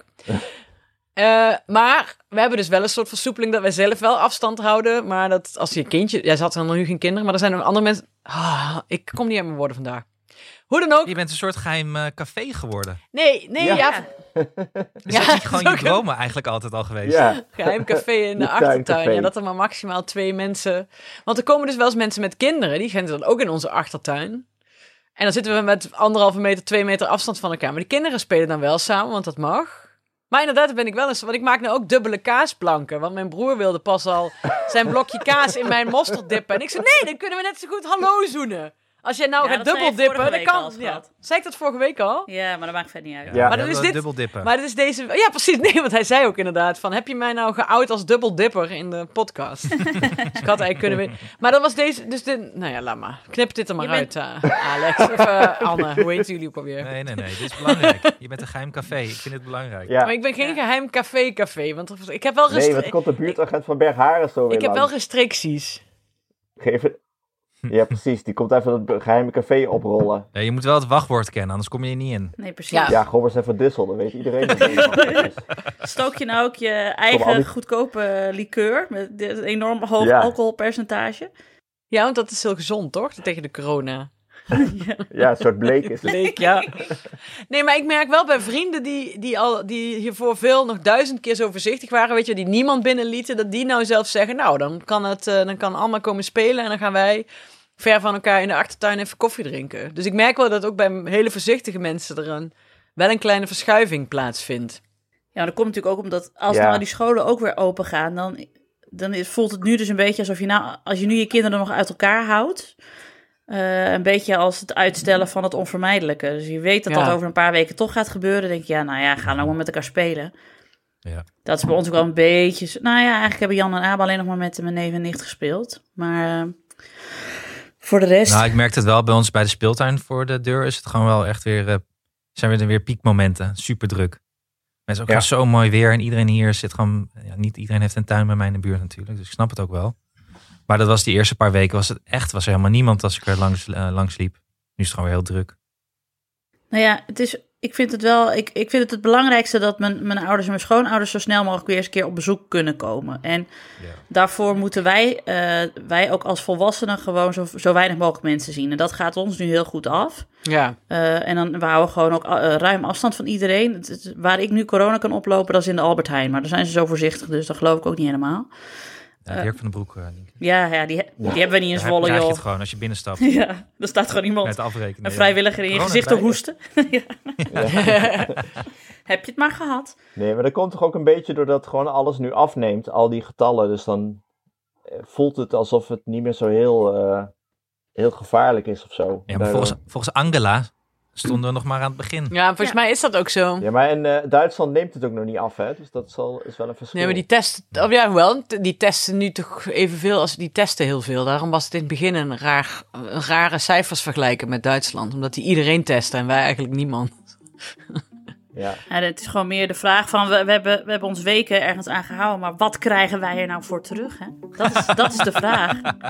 Maar we hebben dus wel een soort versoepeling dat wij zelf wel afstand houden. Maar dat als je kindje... Jij had er nog nu geen kinderen, maar er zijn ook andere mensen... ik kom niet uit mijn woorden vandaag. Hoe dan ook. Je bent een soort geheim café geworden. Nee, Ja. Is dat niet gewoon je dromen eigenlijk altijd al geweest? Ja. Geheim café in de Je achtertuin. tuincafé. Ja, dat er maar maximaal 2 mensen... Want er komen dus wel eens mensen met kinderen. Die zijn dan ook in onze achtertuin. En dan zitten we met 1,5 meter, 2 meter afstand van elkaar. Maar die kinderen spelen dan wel samen, want dat mag. Maar inderdaad, ben ik wel eens... Want ik maak nou ook dubbele kaasplanken. Want mijn broer wilde pas al zijn blokje kaas in mijn mosterd dippen. En ik zei, nee, dan kunnen we net zo goed hallo zoenen. Als jij nou Ja, gaat dat zei je dubbel dippen, vorige dan week kan... al, Ja. schat. Zei ik dat vorige week al? Ja, maar dat maakt verder niet uit. Ja. Maar dan is dit... dubbel dippen. Maar dit is deze... Ja, precies. Nee, want hij zei ook inderdaad van... Heb je mij nou geout als dubbeldipper in de podcast? Dus ik had eigenlijk kunnen weten. Maar dat was deze... Dus nou ja, laat maar. Knip dit er maar Je uit, Alex. Of Anne. Hoe heet jullie ook alweer? Nee, dit is belangrijk. Je bent een geheim café. Ik vind het belangrijk. Ja. Maar ik ben geen geheim café. Want ik heb wel, Nee, wat komt de buurtagent van Bergharen zo weer ik heb wel langs? restricties. Geef het... Ja, precies. Die komt even dat geheime café oprollen. Ja, je moet wel het wachtwoord kennen, anders kom je er niet in. Nee, precies. Ja. Ja, Gobbers en Van Dissel, dat weet iedereen. Dat is. Stook je nou ook je Kom, al eigen die- goedkope liqueur met een enorm hoog Ja. alcoholpercentage? Ja, want dat is heel gezond, toch? Tegen de corona. Ja, een soort bleek is het. Leek, ja. Nee, maar ik merk wel bij vrienden die hiervoor nog 1000 keer zo voorzichtig waren, weet je, die niemand binnenlieten, dat die nou zelf zeggen, nou, dan kan Alma komen spelen en dan gaan wij ver van elkaar in de achtertuin even koffie drinken. Dus ik merk wel dat ook bij hele voorzichtige mensen er wel een kleine verschuiving plaatsvindt. Ja, dat komt natuurlijk ook omdat als Ja. nou die scholen ook weer open gaan, dan voelt het nu dus een beetje alsof je nou, als je nu je kinderen nog uit elkaar houdt, een beetje als het uitstellen van het onvermijdelijke. Dus je weet dat Ja. dat over een paar weken toch gaat gebeuren. Dan denk je, ja, nou ja, ga nou maar met elkaar spelen. Ja. Dat is bij ons ook wel een beetje... Nou ja, eigenlijk hebben Jan en Abe alleen nog maar met mijn neef en nicht gespeeld. Maar voor de rest... Nou, ik merkte het wel bij ons bij de speeltuin voor de deur. Is het gewoon wel echt weer... zijn weer piekmomenten. Super druk. Het is ook Ja. gewoon zo mooi weer. En iedereen hier zit gewoon... Ja, niet iedereen heeft een tuin bij mij in de buurt natuurlijk. Dus ik snap het ook wel. Maar dat was die eerste paar weken. Was er helemaal niemand als ik er langs liep. Nu is het gewoon weer heel druk. Nou ja, ik vind het wel... Ik vind het belangrijkste dat mijn ouders en mijn schoonouders zo snel mogelijk weer eens een keer op bezoek kunnen komen. En daarvoor moeten wij ook als volwassenen gewoon zo weinig mogelijk mensen zien. En dat gaat ons nu heel goed af. Ja. En dan we houden gewoon ook ruim afstand van iedereen. Waar ik nu corona kan oplopen, dat is in de Albert Heijn. Maar daar zijn ze zo voorzichtig, dus dat geloof ik ook niet helemaal. Dirk van den Broek. Ja, die hebben we niet in Daar Zwolle, krijg je joh. het gewoon als je binnenstapt. Ja, er staat gewoon iemand, Met afrekenen. een vrijwilliger in je Corona gezicht te erbij. hoesten. Ja. Heb je het maar gehad? Nee, maar dat komt toch ook een beetje doordat gewoon alles nu afneemt, al die getallen. Dus dan voelt het alsof het niet meer zo heel gevaarlijk is of zo. Ja, maar volgens Angela stonden we nog maar aan het begin. Ja, volgens mij is dat ook zo. Ja, maar in Duitsland neemt het ook nog niet af, hè? Dus dat is wel een verschil. Nee, maar die testen... Of ja, wel, die testen nu toch evenveel als... Die testen heel veel. Daarom was het in het begin een rare cijfers vergelijken met Duitsland. Omdat die iedereen testen en wij eigenlijk niemand. Ja. Ja, het is gewoon meer de vraag van, we hebben ons weken ergens aan gehouden, maar wat krijgen wij er nou voor terug? Hè? Dat is de vraag.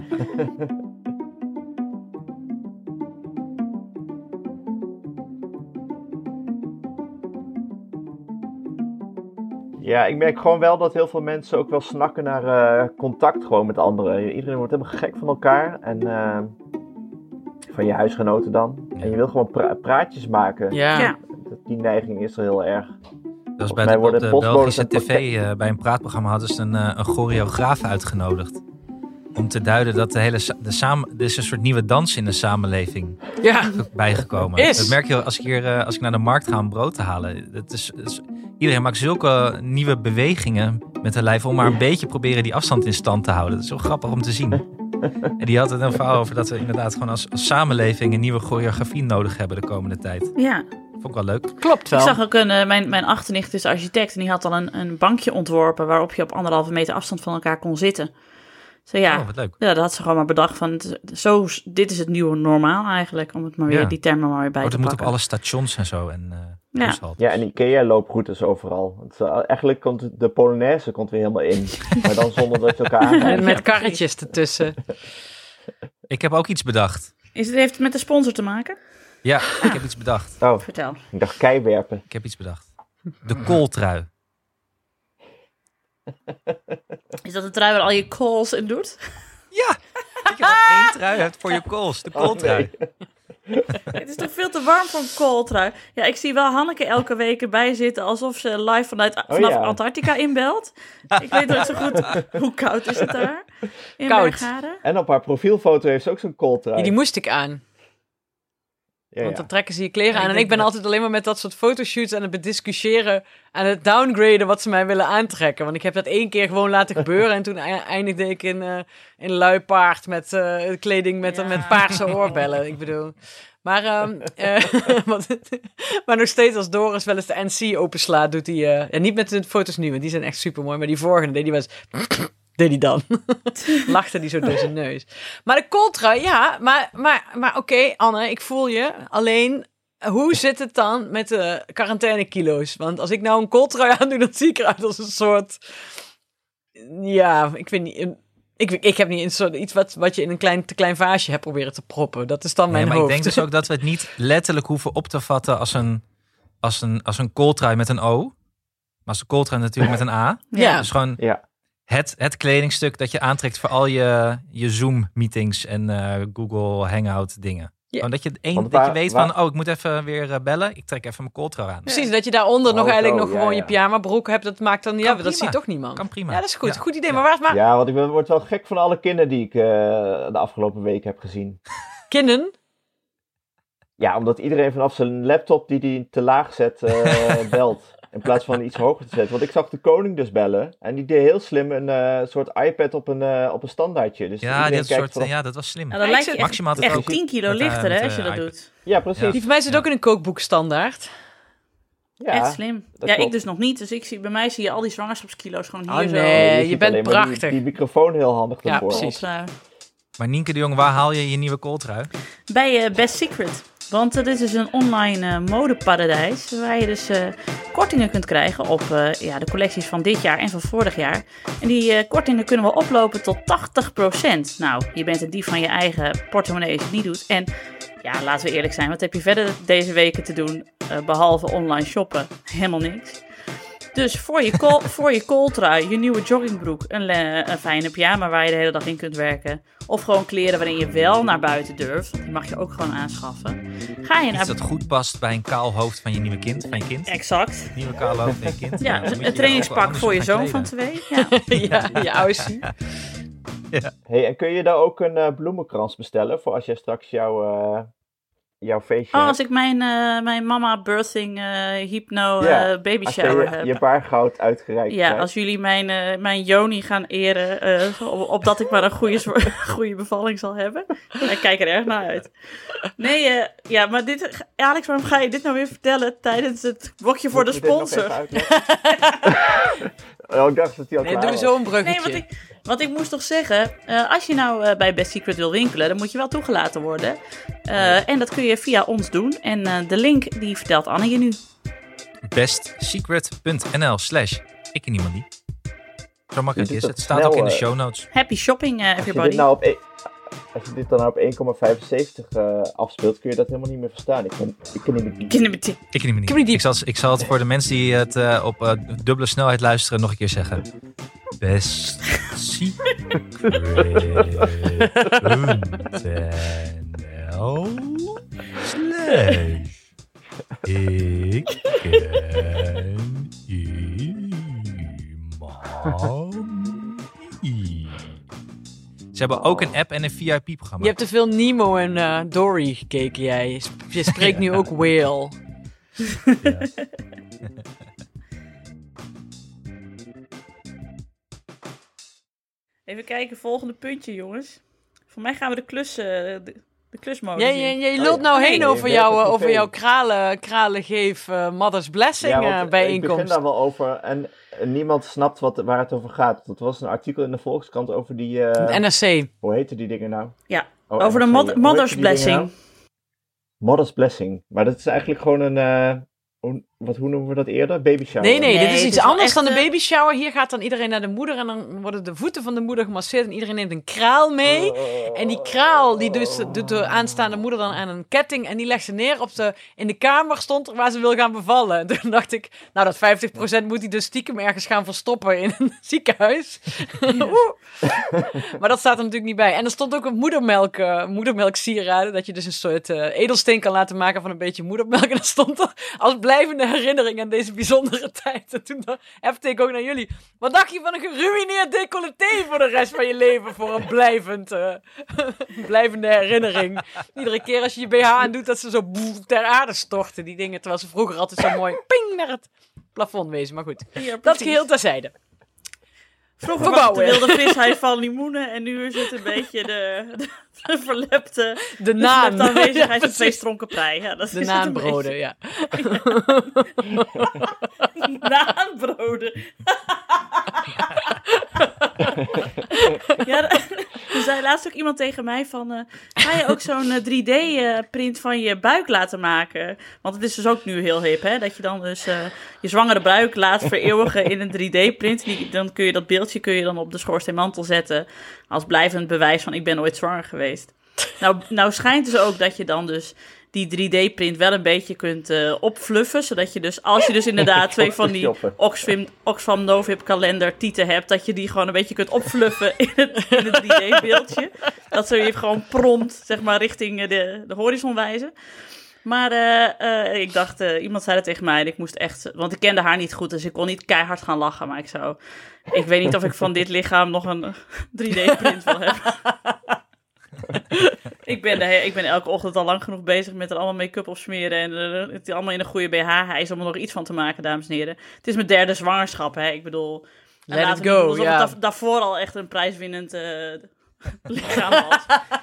Ja, ik merk gewoon wel dat heel veel mensen ook wel snakken naar contact gewoon met anderen. Iedereen wordt helemaal gek van elkaar. En van je huisgenoten dan. En je wil gewoon praatjes maken. Ja. Ja. Die neiging is er heel erg. Dat was mij bij de, worden op de postbodes Belgische en tv, bij een praatprogramma hadden ze een choreograaf uitgenodigd. Om te duiden dat er is een soort nieuwe dans in de samenleving Ja. bijgekomen. Is. Dat merk je als ik naar de markt ga om brood te halen. Iedereen maakt zulke nieuwe bewegingen met hun lijf om maar een beetje proberen die afstand in stand te houden. Dat is zo grappig om te zien. En die had het een verhaal over dat we inderdaad gewoon als samenleving een nieuwe choreografie nodig hebben de komende tijd. Ja. Vond ik wel leuk. Klopt wel. Ik zag ook mijn achternicht is architect en die had al een bankje ontworpen waarop je op 1,5 meter afstand van elkaar kon zitten. Dus ja, Oh, wat leuk. ja, dat had ze gewoon maar bedacht van, dit is het nieuwe normaal eigenlijk, om het maar weer, Ja. die termen maar weer bij Oh, te dat moet pakken. op alle stations en zo. En Ja. bushaltes. Ja, en Ikea-looproutes overal. Eigenlijk komt de Polonaise weer helemaal in. Maar dan zonder dat je elkaar En aanrijdt. met karretjes ertussen. Ik heb ook iets bedacht. Heeft het met de sponsor te maken? Ja, ik heb iets bedacht. Oh, Vertel. ik dacht keiwerpen. Ik heb iets bedacht. De kooltrui. Is dat een trui waar al je calls in doet? Ja, dat je maar 1 trui hebt voor je kools. De kooltrui. Oh, nee. Het is toch veel te warm voor een kooltrui. Ja, ik zie wel Hanneke elke week erbij zitten alsof ze live vanaf Antarctica inbelt. Ik weet nooit zo goed hoe koud is het daar in Bergharen. En op haar profielfoto heeft ze ook zo'n kooltrui. Die moest ik aan. Ja, Want dan trekken ze je kleren aan. En ik ben altijd alleen maar met dat soort fotoshoots aan het bediscussiëren, aan het downgraden wat ze mij willen aantrekken. Want ik heb dat 1 keer gewoon laten gebeuren. En toen eindigde ik in luipaard met kleding met paarse oorbellen. Ik bedoel. Maar, maar nog steeds als Doris wel eens de NC openslaat, doet hij... niet met de foto's nu, want die zijn echt super mooi. Maar die vorige deed hij dan. Lachte die zo door zijn neus. Maar de kooltrui, ja. Maar oké, Anne, ik voel je. Alleen, hoe zit het dan met de quarantainekilo's? Want als ik nou een kooltrui aandoe, dan zie ik eruit als een soort... Ja, ik weet niet... Ik heb niet een soort iets wat je in een te klein vaasje hebt proberen te proppen. Dat is dan mijn hoofd. Maar ik denk dus ook dat we het niet letterlijk hoeven op te vatten als een kooltrui met een O. Maar als een kooltrui natuurlijk met een A. Ja. Dus gewoon het kledingstuk dat je aantrekt voor al je Zoom-meetings en Google Hangout dingen. Ja. Gewoon dat je weet van, ik moet even weer bellen. Ik trek even mijn kooltrui aan. Precies, dat je daaronder nog gewoon je pyjama broek hebt. Dat maakt dan dat ziet toch niemand. Kan prima. Ja, dat is goed. Ja. Goed idee. Maar Ja, want ik word wel gek van alle kinderen die ik de afgelopen week heb gezien. Kinderen? Ja, omdat iedereen vanaf zijn laptop die hij te laag zet belt. In plaats van iets hoger te zetten. Want ik zag de koning dus bellen. En die deed heel slim een soort iPad op een standaardje. Dus dat was slim. Nou, dan lijkt je maximaal echt 10 kilo lichter hè, als je dat doet. Ja, precies. Die van mij zit ook in een kookboek standaard. Ja, echt slim. Ja, ik dus nog niet. Dus bij mij zie je al die zwangerschapskilo's gewoon hier zo. Nee, je bent prachtig. Die microfoon heel handig ervoor. Ja, precies. Maar Nienke de Jong, waar haal je nieuwe kooltrui? Bij Best Secret. Want dit is dus een online modeparadijs waar je dus kortingen kunt krijgen op de collecties van dit jaar en van vorig jaar. En die kortingen kunnen wel oplopen tot 80%. Nou, je bent een dief van je eigen portemonnee als je het niet doet. En ja, laten we eerlijk zijn, wat heb je verder deze weken te doen behalve online shoppen? Helemaal niks. Dus voor je kooltrui, je nieuwe joggingbroek, een fijne pyjama waar je de hele dag in kunt werken. Of gewoon kleren waarin je wel naar buiten durft. Die mag je ook gewoon aanschaffen. Iets dat goed past bij een kaal hoofd van je nieuwe kind. Van je kind. Exact. Nieuwe kaal hoofd van je kind. Ja, een trainingspak voor je zoon van 2. Ja, je oudste. Ja. Hey, en kun je daar ook een bloemenkrans bestellen voor als jij straks jouw feestje als ik mijn mama birthing hypno baby shower heb. Je baargoud uitgereikt krijgt. Als jullie mijn Joni gaan eren, opdat ik maar een goede bevalling zal hebben. Ik kijk er erg naar uit. Nee, maar Alex, waarom ga je dit nou weer vertellen tijdens het blokje voor de sponsor? Ik dacht dat hij al klaar was. Doe zo een bruggetje. Nee, want ik moest toch zeggen, als je nou bij Best Secret wil winkelen, dan moet je wel toegelaten worden. En dat kun je via ons doen. En de link, die vertelt Anne je nu. bestsecret.nl/ik en niemand die. Zo makkelijk is het. Het staat ook in de show notes. Happy shopping, everybody. Als je dit dan op 1,75 afspeelt, kun je dat helemaal niet meer verstaan. Ik ken niet. Ik zal het voor de mensen die het op dubbele snelheid luisteren nog een keer zeggen. bestsecret.nl/ik ken iemand. Ze hebben ook een app en een VIP-programma. Je hebt te veel Nemo en Dory gekeken, jij. Je spreekt nu ook whale. Ja. Even kijken, volgende puntje, jongens. Voor mij gaan we de klusmodus Je lult nou heen over jouw kralengeef Mother's Blessing bijeenkomst. Ik begin daar wel over en niemand snapt waar het over gaat. Dat was een artikel in de Volkskrant over die... NRC. Hoe heette die dingen nou? Ja, over de Mother's Blessing. Nou? Mother's Blessing. Maar dat is eigenlijk gewoon hoe noemen we dat eerder? Baby shower. Nee, Nee, dit is het iets is wel anders dan de echt, baby shower. Hier gaat dan iedereen naar de moeder en dan worden de voeten van de moeder gemasseerd en iedereen neemt een kraal mee. En die kraal, die dus doet de aanstaande moeder dan aan een ketting en die legt ze neer in de kamer stond er waar ze wil gaan bevallen. En toen dacht ik, nou dat 50% moet hij dus stiekem ergens gaan verstoppen in een ziekenhuis. Maar dat staat er natuurlijk niet bij. En er stond ook een moedermelksieraden, dat je dus een soort edelsteen kan laten maken van een beetje moedermelk. En dat stond er als blijvende herinnering aan deze bijzondere tijd. En toen hefte ik ook naar jullie. Wat dacht je van een geruïneerd decolleté voor de rest van je leven? Voor een blijvende herinnering. Iedere keer als je je BH aan doet, dat ze zo ter aarde storten, die dingen. Terwijl ze vroeger altijd zo mooi ping naar het plafond wezen. Maar goed, Ja, dat geheel terzijde. Vroeger was het de wilde frisheid van limoenen en nu is het een beetje de verlepte aanwezigheid van 2 stronken prei. Ja, dat de is naanbroden, ja. Naanbroden. Ja, er zei laatst ook iemand tegen mij van, ga je ook zo'n 3D-print van je buik laten maken? Want het is dus ook nu heel hip, hè? Dat je dan dus je zwangere buik laat vereeuwigen in een 3D-print. Dan kun je dat beeldje dan op de schoorsteenmantel zetten als blijvend bewijs van ik ben ooit zwanger geweest. Nou schijnt dus ook dat je dan dus die 3D-print wel een beetje kunt opfluffen, zodat je dus, als je dus inderdaad 2 van die Oxfam Novib kalender tieten hebt, dat je die gewoon een beetje kunt opfluffen in het 3D-beeldje. Dat ze je gewoon prompt, zeg maar, richting de horizon wijzen. Maar ik dacht, iemand zei dat tegen mij en ik moest echt, want ik kende haar niet goed, dus ik kon niet keihard gaan lachen, maar ik weet niet of ik van dit lichaam nog een 3D-print wil hebben. Ik ben elke ochtend al lang genoeg bezig met er allemaal make-up op smeren en het allemaal in een goede BH-hijs om er nog iets van te maken, dames en heren. Het is mijn 3e zwangerschap, hè. Ik bedoel, let it go, ja. Het daarvoor al echt een prijswinnend lichaam was.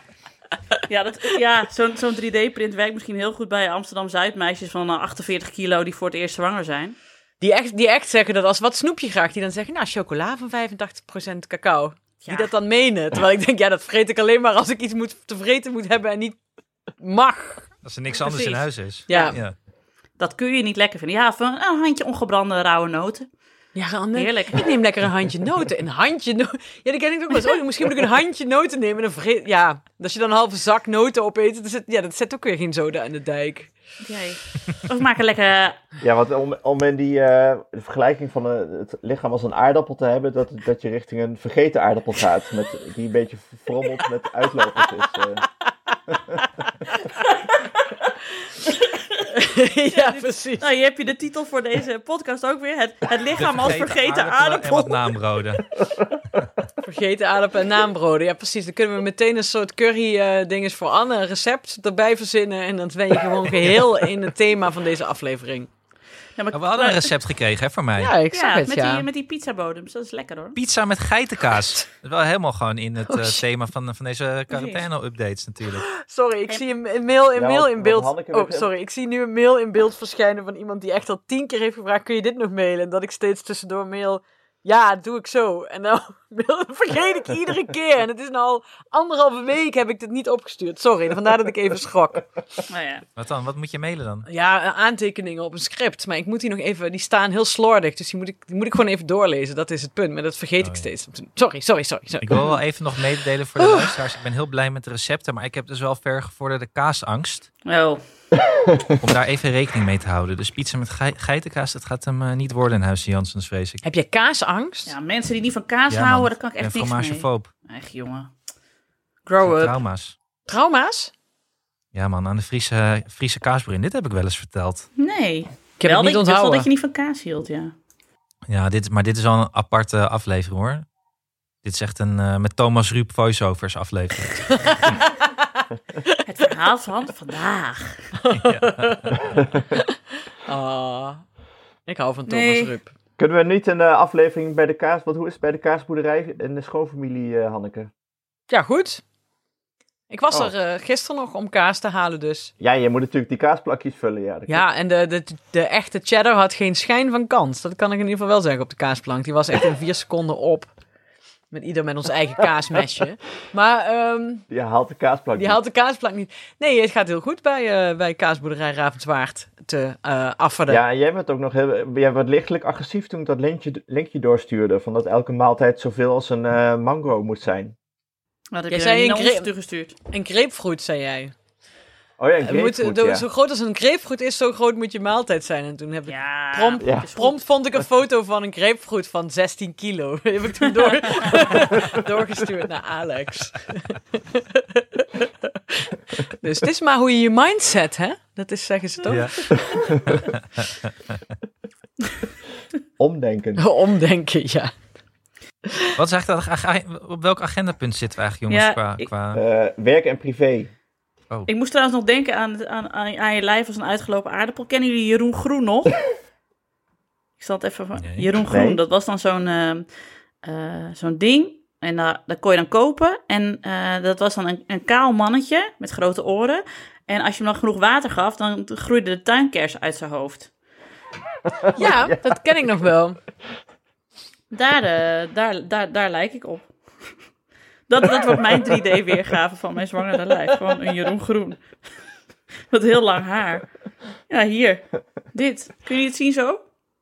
Zo'n 3D-print werkt misschien heel goed bij Amsterdam-Zuid-meisjes van 48 kilo die voor het eerst zwanger zijn. Die echt zeggen dat als wat snoep je graag, die dan zeggen, nou, chocola van 85% cacao. Die dat dan menen. Terwijl ik denk, ja, dat vreet ik alleen maar als ik iets te vreten moet hebben en niet mag. Als er niks anders in huis is. Ja. Dat kun je niet lekker vinden. Ja, van een handje ongebrande rauwe noten. Ja, heerlijk. Ik neem lekker een handje noten. Een handje noten. Ja, die ken ik ook wel eens. Oh, misschien moet ik een handje noten nemen. Als je dan een halve zak noten opeet, dat zet ook weer geen soda aan de dijk. Okay. Of maak een lekker... Ja, want om in die de vergelijking van het lichaam als een aardappel te hebben, dat je richting een vergeten aardappel gaat, die een beetje verfrommeld met uitlopers is. Ja, precies. Nou, hier heb je de titel voor deze podcast ook weer. Het lichaam als vergeten aardappel. En wat naambroden. Vergeten aardappel en naambroden. Ja, precies. Dan kunnen we meteen een soort curry-dinges voor Anne, een recept erbij verzinnen. En dan ben je gewoon geheel in het thema van deze aflevering. Ja, maar we hadden een recept gekregen, hè, van mij. Ja, ik zag het, met die pizzabodems. Dat is lekker, hoor. Pizza met geitenkaas. Dat is wel helemaal gewoon in het thema van deze quarantaine-updates natuurlijk. Sorry, ik zie een mail in beeld. Ik zie nu een mail in beeld verschijnen van iemand die echt al 10 keer heeft gevraagd, kun je dit nog mailen? En dat ik steeds tussendoor mail, ja, doe ik zo. En dan vergeet ik iedere keer. En het is nou al 1,5 week heb ik dit niet opgestuurd. Sorry, vandaar dat ik even schrok. Nou ja. Wat dan? Wat moet je mailen dan? Ja, aantekeningen op een script. Maar ik moet die nog even, die staan heel slordig. Dus die moet ik gewoon even doorlezen. Dat is het punt. Maar dat vergeet ik steeds. Sorry. Ik wil wel even nog mededelen voor de luisteraars. Ik ben heel blij met de recepten. Maar ik heb dus wel vergevorderde kaasangst. Oh. Om daar even rekening mee te houden. Dus pizza met geitenkaas, dat gaat hem niet worden in Huis Janssens, vrees ik. Heb jij kaasangst? Ja, mensen die niet van kaas houden, daar kan ik echt niks mee. Fromagefoob. Echt, jongen. Grow up. Trauma's? Ja, man, aan de Friese kaasboerin. Dit heb ik wel eens verteld. Nee. Ik heb het niet onthouden. Wel dat je niet van kaas hield, ja. Ja, dit is al een aparte aflevering, hoor. Dit is echt een met Thomas Ruip voiceovers aflevering. Het verhaal van vandaag. Ik hou van Thomas Ruip. Kunnen we niet een aflevering bij de kaas... Hoe is het bij de kaasboerderij in de schoonfamilie, Hanneke? Ja, goed. Ik was er gisteren nog om kaas te halen dus. Ja, je moet natuurlijk die kaasplakjes vullen. Ja, en de echte cheddar had geen schijn van kans. Dat kan ik in ieder geval wel zeggen op de kaasplank. Die was echt in 4 seconden op. Met ieder met ons eigen kaasmesje. Maar die haalt de kaasplank niet. Nee, het gaat heel goed bij kaasboerderij Ravenswaard. te afvallen. Ja, en jij bent ook nog jij werd lichtelijk agressief toen ik dat linkje doorstuurde. Van dat elke maaltijd zoveel als een mango moet zijn. Wat heb Jij je zei naar een ons toegestuurd? Een grapefruit, zei jij. Oh ja, een grapefruit, ja. Zo groot als een grapefruit is, zo groot moet je maaltijd zijn. En toen heb ik Ja, prompt vond ik een foto van een grapefruit van 16 kilo. Die heb ik toen doorgestuurd naar Alex. Dus het is maar hoe je je mindset, hè? Dat is, zeggen ze toch? Ja. Omdenken. Omdenken, ja. Wat is eigenlijk op welk agendapunt zitten we eigenlijk, jongens? Ja, qua... Werk en privé. Ik moest trouwens nog denken aan je lijf als een uitgelopen aardappel. Kennen jullie Jeroen Groen nog? Ik zal het even van... Nee. Jeroen Groen, Nee. dat was dan zo'n ding. En dat kon je dan kopen. En dat was dan een kaal mannetje met grote oren. En als je hem dan genoeg water gaf, dan groeide de tuinkers uit zijn hoofd. Ja, dat ken ik nog wel. Daar lijk ik op. Dat wordt mijn 3D-weergave van mijn zwangere lijf. Gewoon een Jeroen Groen. Met heel lang haar. Ja, hier. Dit. Kun je het zien zo?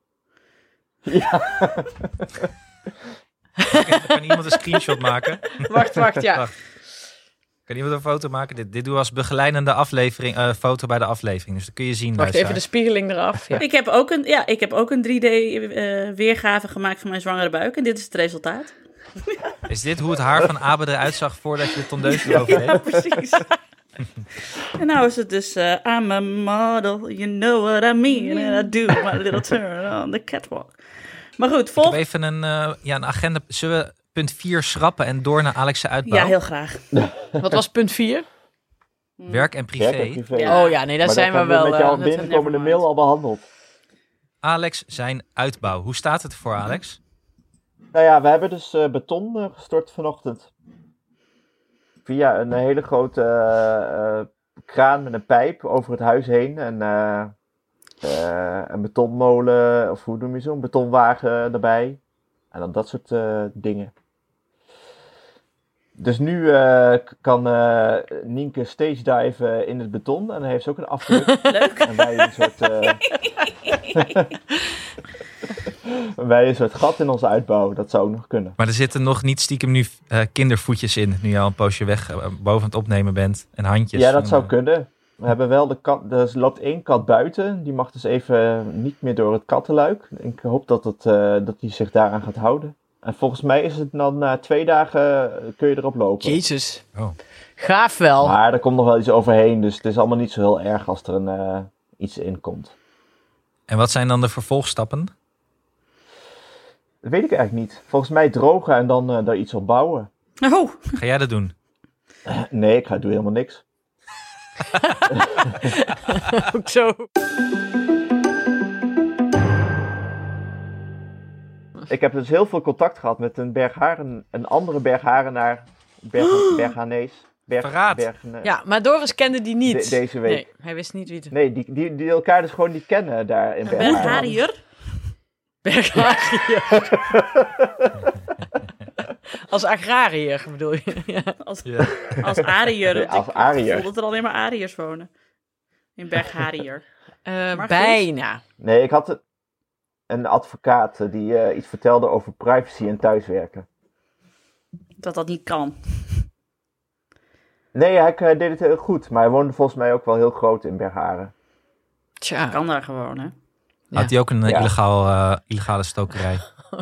Kan iemand een screenshot maken? Wacht, ja. Wacht. Kan iemand een foto maken? Dit doen we als begeleidende aflevering, foto bij de aflevering. Dus dat kun je zien. Wacht even de luisteraar. spiegeling eraf. Ja. Ik heb ook een 3D-weergave gemaakt van mijn zwangere buik. En dit is het resultaat. Is dit hoe het haar van Abe eruit zag voordat je de tondeus erover deed? Ja, precies. En nou is het dus... I'm a model, you know what I mean. And I do my little turn on the catwalk. Maar goed, Ik heb even een agenda. Zullen we punt 4 schrappen en door naar Alex' uitbouw? Ja, heel graag. Wat was punt 4? Werk en privé. Werk en privé. Ja. Oh ja, nee, daar Maar zijn dat we hebben wel... met jouw dat is binnenkomende nevermind. mail al behandeld. Alex, zijn uitbouw. Hoe staat het voor Alex? Nou ja, we hebben dus beton gestort vanochtend. Via een hele grote kraan met een pijp over het huis heen. En een betonmolen, of hoe noem je zo, een betonwagen erbij. En dan dat soort dingen. Dus nu kan Nienke stage diven in het beton. En dan heeft ze ook een afdruk. Leuk. En wij een soort... wij een soort gat in onze uitbouw. Dat zou ook nog kunnen. Maar er zitten nog niet stiekem nu kindervoetjes in. Nu je al een poosje weg boven het opnemen bent. En handjes. Ja, dat En, zou kunnen. We hebben wel de kat... Er loopt 1 kat buiten. Die mag dus even niet meer door het kattenluik. Ik hoop dat die zich daaraan gaat houden. En volgens mij is het dan na 2 dagen kun je erop lopen. Jezus. Oh. Gaaf wel. Maar er komt nog wel iets overheen. Dus het is allemaal niet zo heel erg als er iets in komt. En wat zijn dan de vervolgstappen? Dat weet ik eigenlijk niet. Volgens mij drogen en dan daar iets op bouwen. Oh, Ga jij dat doen? Nee, ik doe helemaal niks. Ook zo. Ik heb dus heel veel contact gehad met een andere Bergharenaar. Berghanees. Verraad. Ja, maar Doris kende die niet. Deze week. Nee, hij wist niet wie het... Nee, die elkaar dus gewoon niet kennen daar in een Bergharen. Belgariër. Berghagier. Als agrariër bedoel je? Ja. Ja. Als Ariër. Nee, als Ik Ariër. voel dat er alleen maar Ariërs wonen. In Berghariër. Maar goed. Bijna. Nee, ik had een advocaat die iets vertelde over privacy en thuiswerken. Dat niet kan. Nee, hij deed het heel goed, maar hij woonde volgens mij ook wel heel groot in Bergharen. Tja. Kan daar gewoon, hè? Had hij ook een Ja. illegale stokerij?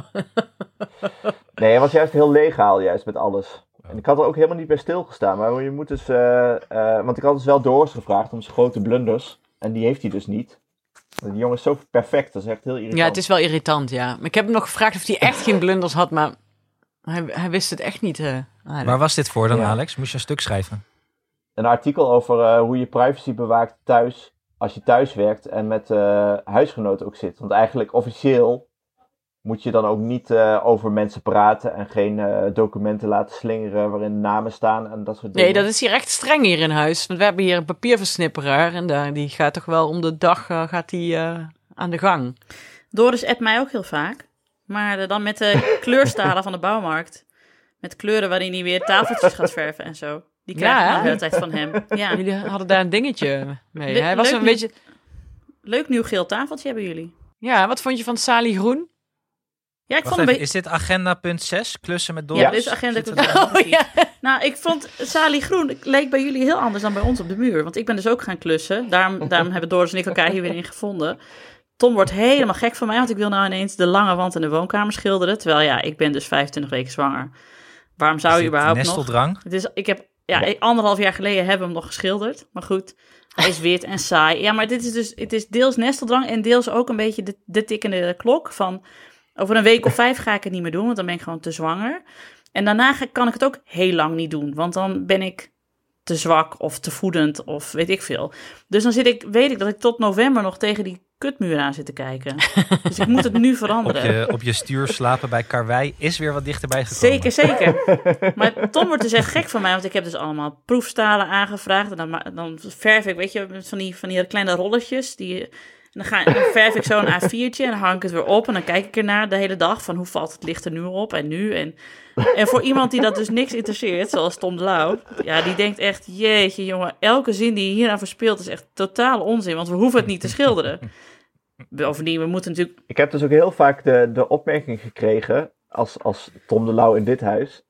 Nee, hij was juist heel legaal, juist met alles. En ik had er ook helemaal niet bij stilgestaan, maar je moet dus... want ik had dus wel Doris gevraagd om zijn grote blunders. En die heeft hij dus niet. Die jongen is zo perfect, dat is echt heel irritant. Ja, het is wel irritant, ja. Maar ik heb hem nog gevraagd of hij echt geen blunders had, maar hij wist het echt niet. Waar was dit voor dan, Ja. Alex? Moest je een stuk schrijven? Een artikel over hoe je privacy bewaakt thuis, als je thuis werkt en met huisgenoten ook zit. Want eigenlijk officieel moet je dan ook niet over mensen praten en geen documenten laten slingeren waarin namen staan en dat soort dingen. Nee, dat is hier echt streng hier in huis. Want we hebben hier een papierversnipperaar en die gaat toch wel om de dag gaat die, aan de gang. Doris appt mij ook heel vaak. Maar dan met de kleurstalen van de bouwmarkt. Met kleuren waarin hij weer tafeltjes gaat verven en zo. Die krijg Ja, ik hè? de hele tijd van hem. Ja. Jullie hadden daar een dingetje mee. Le- Hij was leuk een beetje... Leuk nieuw geel tafeltje hebben jullie. Ja, wat vond je van Sali Groen? Ja, ik Wacht vond even, is dit agenda punt 6? Klussen met Doris? Ja, dit is agenda. Zit er- Ja. Nou, ik vond Sali Groen leek bij jullie heel anders dan bij ons op de muur. Want ik ben dus ook gaan klussen. Daarom hebben Doris en ik elkaar hier weer in gevonden. Tom wordt helemaal gek van mij, want ik wil nou ineens de lange wand in de woonkamer schilderen. Terwijl ja, ik ben dus 25 weken zwanger. Waarom zou je überhaupt nog? Nesteldrang? Ik heb 1,5 jaar geleden hebben we hem nog geschilderd. Maar goed, hij is wit en saai. Ja, maar het is deels nesteldrang en deels ook een beetje de tikkende klok van... Over een week of 5 ga ik het niet meer doen, want dan ben ik gewoon te zwanger. En daarna kan ik het ook heel lang niet doen, want dan ben ik te zwak of te voedend of weet ik veel. Dus dan weet ik dat ik tot november nog tegen die kutmuur aan zit te kijken. Dus ik moet het nu veranderen. Op je stuur slapen bij Karwei is weer wat dichterbij gekomen. Zeker. Maar Tom wordt dus echt gek van mij, want ik heb dus allemaal proefstalen aangevraagd. En dan verf ik, weet je, van die kleine rolletjes die... Dan verf ik zo een A4'tje en dan hang ik het weer op. En dan kijk ik ernaar de hele dag van hoe valt het licht er nu op en nu. En voor iemand die dat dus niks interesseert, zoals Tom de Lauw. Ja, die denkt echt, jeetje jongen, elke zin die je hieraan verspeelt is echt totaal onzin. Want we hoeven het niet te schilderen. Bovendien, we moeten natuurlijk... Ik heb dus ook heel vaak de opmerking gekregen, als Tom de Lauw in dit huis.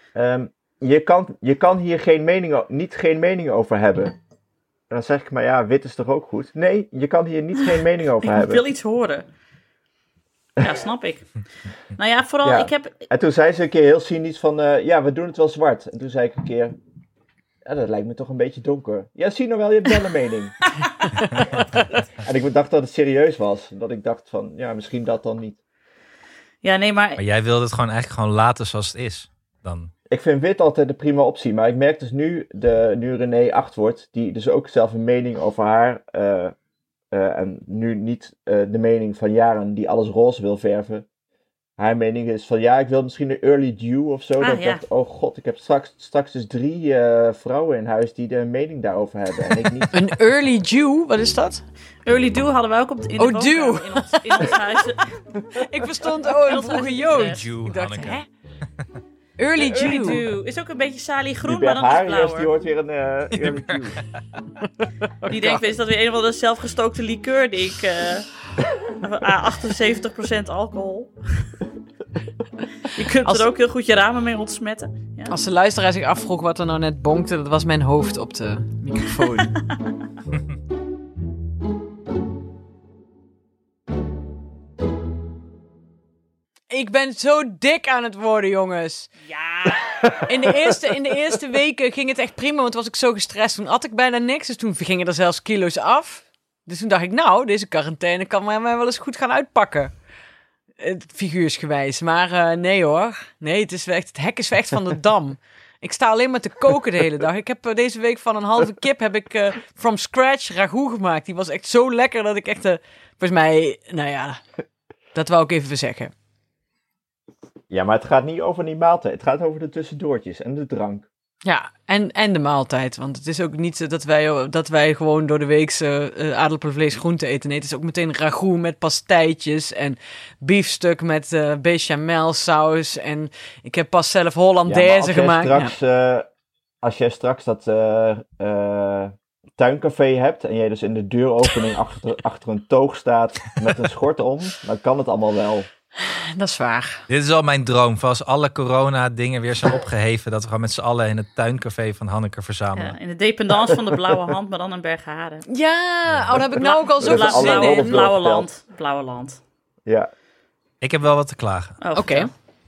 Je kan hier geen mening over hebben. En dan zeg ik, maar ja, wit is toch ook goed? Nee, je kan hier geen mening over hebben. Ik wil iets horen. Ja, snap ik. Nou ja, vooral, Ja. ik heb... En toen zei ze een keer heel cynisch van, we doen het wel zwart. En toen zei ik een keer, ja, dat lijkt me toch een beetje donker. Ja, zie nou wel, je hebt wel een mening. En ik dacht dat het serieus was. Dat ik dacht van, ja, misschien dat dan niet. Ja, nee, Maar jij wilde het eigenlijk gewoon laten zoals het is dan. Ik vind wit altijd de prima optie. Maar ik merk dus nu René 8 wordt, die dus ook zelf een mening over haar... en nu niet de mening van Jaren die alles roze wil verven. Haar mening is van ja, ik wil misschien een early dew of zo. Dat ik dacht, oh god, ik heb straks dus 3 vrouwen in huis die de mening daarover hebben. En ik niet. Een early dew, wat is dat? Early dew hadden wij ook in de woonkamer dew. in ons huis. Ik verstond, een vroege Jood. Dew, Ik dacht, Hanneke. hè? Early Early dew. dew. Is ook een beetje Sali Groen, Die maar dan is Bergharius, die blauwer. hoort weer een early dew. Die denkt, is dat weer een of andere zelfgestookte liqueur die ik... 78% alcohol. Je kunt er ook heel goed je ramen mee ontsmetten. Ja. Als de luisteraar zich afvroeg wat er nou net bonkte, dat was mijn hoofd op de microfoon. Ik ben zo dik aan het worden, jongens. Ja. In de eerste weken ging het echt prima, want toen was ik zo gestrest. Toen at ik bijna niks, dus toen gingen er zelfs kilo's af. Dus toen dacht ik, nou, deze quarantaine kan mij wel eens goed gaan uitpakken. Figuursgewijs. Maar nee hoor. Nee, het hek is echt van de dam. Ik sta alleen maar te koken de hele dag. Ik heb deze week van een halve kip from scratch ragout gemaakt. Die was echt zo lekker dat ik echt... volgens mij, nou ja, dat wou ik even zeggen. Ja, maar het gaat niet over die maaltijd. Het gaat over de tussendoortjes en de drank. Ja, en de maaltijd. Want het is ook niet dat wij gewoon door de weekse aardappelvlees groente eten. Nee, het is ook meteen ragout met pastijtjes en biefstuk met bechamelsaus. En ik heb pas zelf Hollandaise gemaakt. Als jij straks dat tuincafé hebt en jij dus in de deuropening achter een toog staat met een schort om, dan kan het allemaal wel. Dat is waar. Dit is al mijn droom. Voor als alle corona-dingen weer zijn opgeheven, dat we gewoon met z'n allen in het tuincafé van Hanneke verzamelen. Ja, in de dependance van de Blauwe Hand, maar dan in Bergharen. Ja, daar heb ik nou ook al zoveel zin in. Blauwe Land. Ja. Ik heb wel wat te klagen. Oh, Oké.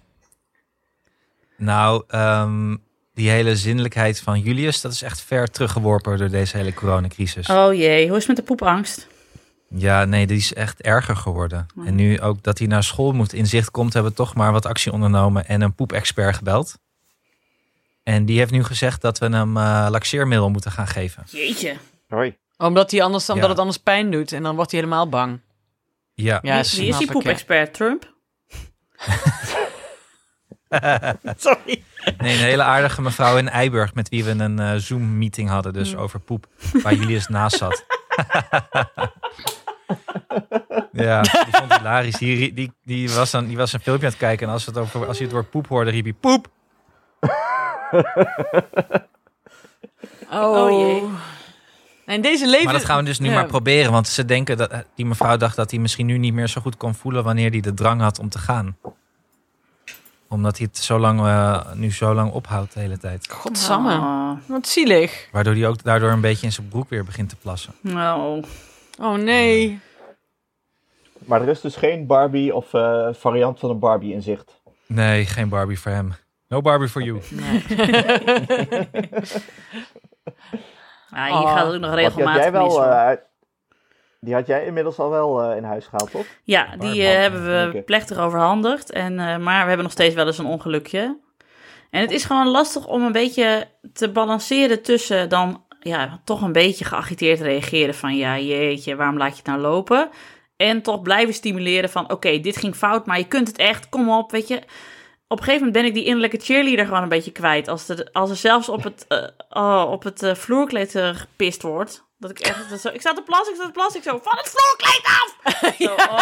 Nou, die hele zinnelijkheid van Julius, dat is echt ver teruggeworpen door deze hele coronacrisis. Oh jee, hoe is het met de poepangst? Ja, nee, die is echt erger geworden. En nu ook dat hij naar school moet in zicht komt, hebben we toch maar wat actie ondernomen en een poepexpert gebeld. En die heeft nu gezegd dat we hem laxeermiddel moeten gaan geven. Jeetje. Hoi. Omdat het anders pijn doet en dan wordt hij helemaal bang. Ja. Ja, Wie is die poepexpert? Trump? Sorry. Nee, een hele aardige mevrouw in Eiburg met wie we een Zoom-meeting hadden, dus over poep, waar Julius naast zat. Ja, die vond het hilarisch. Die was een filmpje aan het kijken en als hij het woord poep hoorde, riep hij poep. Oh jee. En deze leven... Maar dat gaan we dus nu maar proberen. Want ze denken dat die mevrouw dacht dat hij misschien nu niet meer zo goed kon voelen wanneer hij de drang had om te gaan. Omdat hij het zo lang ophoudt de hele tijd. Godsamme. Oh. Wat zielig. Waardoor hij ook daardoor een beetje in zijn broek weer begint te plassen. Oh. Oh nee. Maar er is dus geen Barbie of variant van een Barbie in zicht. Nee, geen Barbie voor hem. No Barbie for you. Nee. Hier gaat het ook nog regelmatig mis. Die had jij inmiddels al wel in huis gehaald, toch? Ja, die hebben we plechtig overhandigd. Maar we hebben nog steeds wel eens een ongelukje. En het is gewoon lastig om een beetje te balanceren tussen dan toch een beetje geagiteerd reageren van ja, jeetje, waarom laat je het nou lopen? En toch blijven stimuleren van oké, dit ging fout, maar je kunt het echt, kom op, weet je. Op een gegeven moment ben ik die innerlijke cheerleader gewoon een beetje kwijt. Als er zelfs op het vloerkleed gepist wordt. Dat ik echt, ik sta te plassen, ik zo, van het vloerkleed af!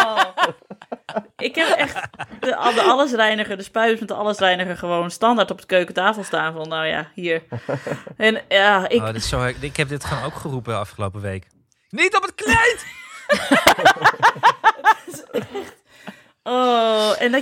Ik heb echt de allesreiniger, de spuiters met de allesreiniger gewoon standaard op de keukentafel staan. Van nou ja, hier. En ja, ik heb dit gewoon ook geroepen de afgelopen week. Niet op het kleed! Oh, en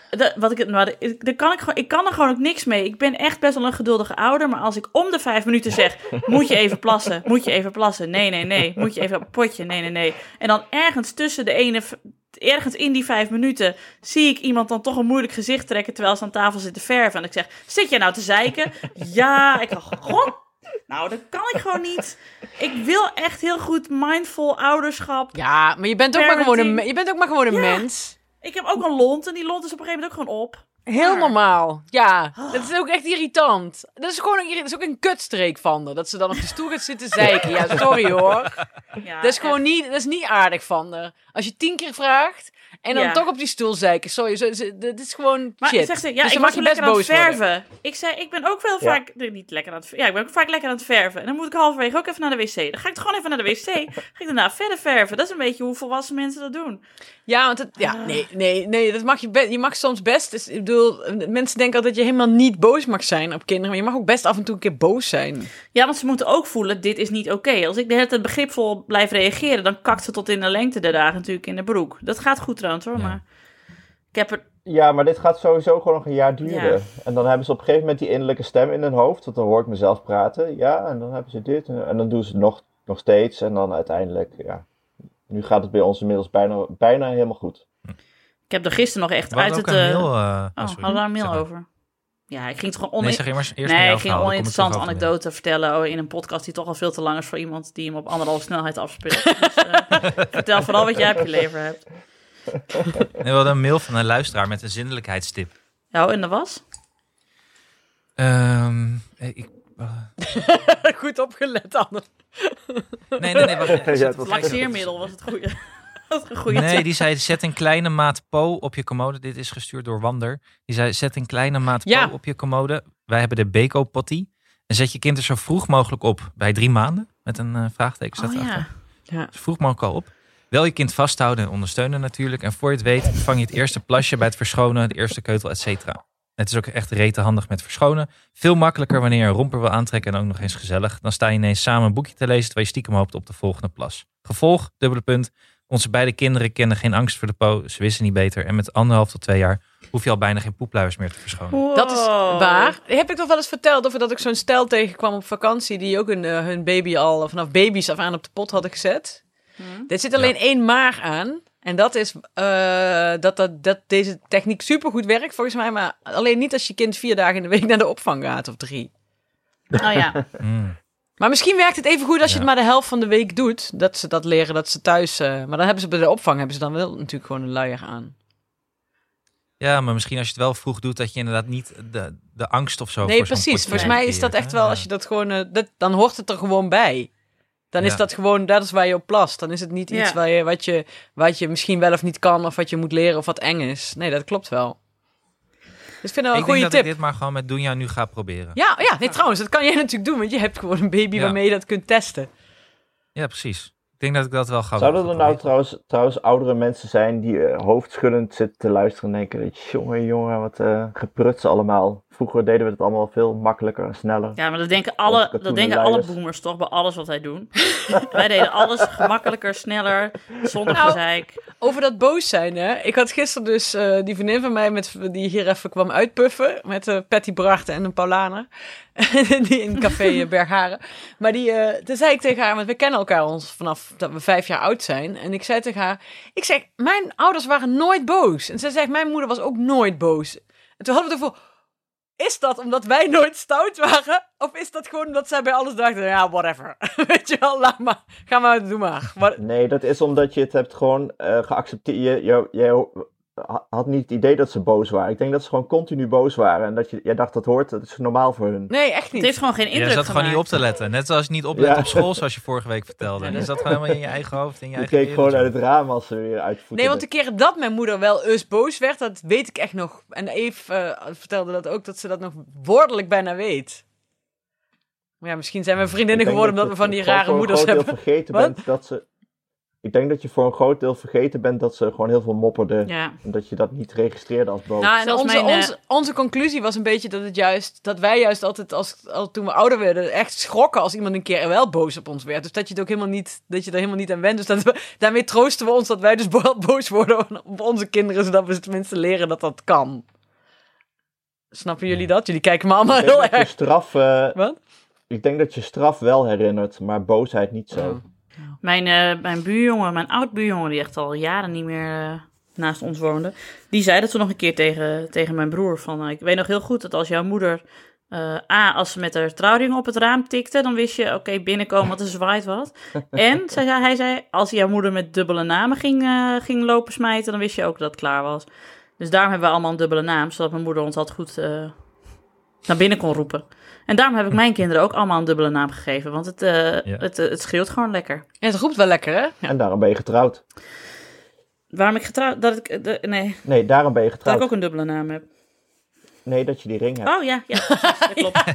ik kan er gewoon ook niks mee. Ik ben echt best wel een geduldige ouder, maar als ik om de 5 minuten zeg, moet je even plassen, nee, moet je even op het potje, nee. En dan ergens in die 5 minuten zie ik iemand dan toch een moeilijk gezicht trekken, terwijl ze aan tafel zitten verven. En ik zeg, zit jij nou te zeiken? Ja, god. Nou, dat kan ik gewoon niet. Ik wil echt heel goed mindful ouderschap. Ja, maar je bent ook maar gewoon een mens. Ik heb ook een lont en die lont is op een gegeven moment ook gewoon op. Heel normaal. Ja, dat is ook echt irritant. Dat is ook een kutstreek van haar. Dat ze dan op de stoel gaat zitten zeiken. Ja, sorry hoor. Ja, dat is gewoon niet aardig van haar. Als je 10 keer vraagt en dan toch op die stoel zeiken. Sorry, dat is gewoon maar shit. Zegt ze, dus ik was lekker aan het verven. Worden. Ik zei, ik ben ook wel vaak... Niet lekker aan het verven. Ja, ik ben ook vaak lekker aan het verven. En dan moet ik halverwege ook even naar de wc. Dan ga ik toch gewoon even naar de wc. Ga ik daarna verder verven. Dat is een beetje hoe volwassen mensen dat doen. Ja, want nee, dat mag je mag soms best. Dus, ik bedoel, mensen denken altijd dat je helemaal niet boos mag zijn op kinderen. Maar je mag ook best af en toe een keer boos zijn. Ja, want ze moeten ook voelen, dit is niet oké. Als ik de hele tijd begripvol blijf reageren, dan kakt ze tot in de lengte der dagen natuurlijk in de broek. Dat gaat goed trouwens hoor, maar ik heb er... Ja, maar dit gaat sowieso gewoon nog een jaar duren. Ja. En dan hebben ze op een gegeven moment die innerlijke stem in hun hoofd. Want dan hoor ik mezelf praten. Ja, en dan hebben ze dit. En dan doen ze het nog steeds. En dan uiteindelijk, nu gaat het bij ons inmiddels bijna helemaal goed. Ik heb er gisteren nog echt uit het... hadden we daar een mail over? Ja, ik ging het gewoon ik ging een oninteressante anekdote vertellen in een podcast die toch al veel te lang is voor iemand die hem op 1,5 snelheid afspeelt. Dus vertel vooral wat jij op je lever hebt. We hadden een mail van een luisteraar met een zindelijkheidstip. Ja, en dat was? Goed opgelet, Anne. Nee. Het laxeermiddel was het goede. Nee, die zei, zet een kleine maat po op je commode. Dit is gestuurd door Wander. Die zei, zet een kleine maat po op je commode. Wij hebben de Beko potty. En zet je kind er zo vroeg mogelijk op. Bij 3 maanden. Met een vraagteken staat erachter. Ja. Zo vroeg mogelijk al op. Wel je kind vasthouden en ondersteunen natuurlijk. En voor je het weet, vang je het eerste plasje bij het verschonen. De eerste keutel, et cetera. Het is ook echt rete handig met verschonen. Veel makkelijker wanneer je een romper wil aantrekken en ook nog eens gezellig. Dan sta je ineens samen een boekje te lezen terwijl je stiekem hoopt op de volgende plas. Gevolg, : onze beide kinderen kennen geen angst voor de po. Ze wisten niet beter. En met 1,5 tot 2 jaar hoef je al bijna geen poepluiers meer te verschonen. Wow. Dat is waar. Heb ik toch wel eens verteld over dat ik zo'n stel tegenkwam op vakantie die ook hun baby al vanaf baby's af aan op de pot hadden gezet. Er zit alleen 1 maar aan. En dat is dat deze techniek supergoed werkt volgens mij. Maar alleen niet als je kind 4 dagen in de week naar de opvang gaat of 3. Oh ja. Maar misschien werkt het even goed als je het maar de helft van de week doet. Dat ze dat leren, dat ze thuis... maar dan hebben ze bij de opvang dan wel natuurlijk gewoon een luier aan. Ja, maar misschien als je het wel vroeg doet, dat je inderdaad niet de angst of zo... Nee, precies. Volgens mij is dat echt wel, als je dat gewoon... dan hoort het er gewoon bij. Dan is dat gewoon, dat is waar je op plast. Dan is het niet iets wat je misschien wel of niet kan, of wat je moet leren, of wat eng is. Nee, dat klopt wel. Dus ik vind dat een goede tip. Ik denk dat ik dit maar gewoon met Doenja nu ga proberen. Ja, trouwens, dat kan jij natuurlijk doen, want je hebt gewoon een baby waarmee je dat kunt testen. Ja, precies. Ik denk dat ik dat wel ga Zouden er nou trouwens oudere mensen zijn die hoofdschuddend zitten te luisteren en denken, jongen, wat gepruts allemaal. Vroeger deden we het allemaal veel makkelijker en sneller. Ja, maar dat denken alle boomers toch bij alles wat wij doen. Wij deden alles gemakkelijker, sneller, zonder gezeik. Over dat boos zijn, hè. Ik had gisteren dus die vriendin van mij die hier even kwam uitpuffen. Met Patty Bracht en een Paulaner. Die in café Bergharen. Maar toen zei ik tegen haar, want we kennen elkaar ons vanaf dat we 5 jaar oud zijn. En ik zei tegen haar, mijn ouders waren nooit boos. En zij zegt, mijn moeder was ook nooit boos. En toen hadden we het over, is dat omdat wij nooit stout waren? Of is dat gewoon omdat zij bij alles dachten, ja, whatever. Weet je wel, laat maar, ga maar, doe maar. Nee, dat is omdat je het hebt gewoon geaccepteerd. Jij had niet het idee dat ze boos waren. Ik denk dat ze gewoon continu boos waren. En dat jij dacht, dat is normaal voor hun. Nee, echt niet. Het heeft gewoon geen indruk Je zat gemaakt. gewoon niet op te letten. Net zoals je niet oplet op school, zoals je vorige week vertelde. Je zat gewoon helemaal in je eigen hoofd. In je eigen keek gewoon uit het raam als ze weer uitvoerden. Nee, want de keren dat mijn moeder wel eens boos werd, dat weet ik echt nog. En Eve vertelde dat ook, dat ze dat nog woordelijk bijna weet. Maar ja, misschien zijn we vriendinnen geworden omdat we van die rare moeders hebben. Ik denk dat je voor een groot deel vergeten bent dat ze gewoon heel veel mopperden. Ja. En dat je dat niet registreerde als boos. Nou, en onze conclusie was een beetje dat wij juist altijd, toen we ouder werden, echt schrokken als iemand een keer wel boos op ons werd. Dus dat je er helemaal niet aan went. Dus daarmee troosten we ons dat wij dus boos worden op onze kinderen, zodat we tenminste leren dat dat kan. Snappen jullie dat? Jullie kijken me allemaal heel erg. Wat? Ik denk dat je straf wel herinnert, maar boosheid niet zo. Oh. Mijn buurjongen, mijn oud-buurjongen, die echt al jaren niet meer naast ons woonde, die zei dat toen nog een keer tegen mijn broer van, ik weet nog heel goed dat als jouw moeder, als ze met haar trouwring op het raam tikte, dan wist je, oké, binnenkomen, want er zwaait wat. En hij zei, als jouw moeder met dubbele namen ging lopen smijten, dan wist je ook dat het klaar was. Dus daarom hebben we allemaal een dubbele naam, zodat mijn moeder ons altijd goed naar binnen kon roepen. En daarom heb ik mijn kinderen ook allemaal een dubbele naam gegeven. Want het scheelt gewoon lekker. En het roept wel lekker, hè? Ja. En daarom ben je getrouwd. Waarom ik getrouwd? Nee, daarom ben je getrouwd. Dat ik ook een dubbele naam heb. Nee, dat je die ring hebt. Oh ja, dat klopt.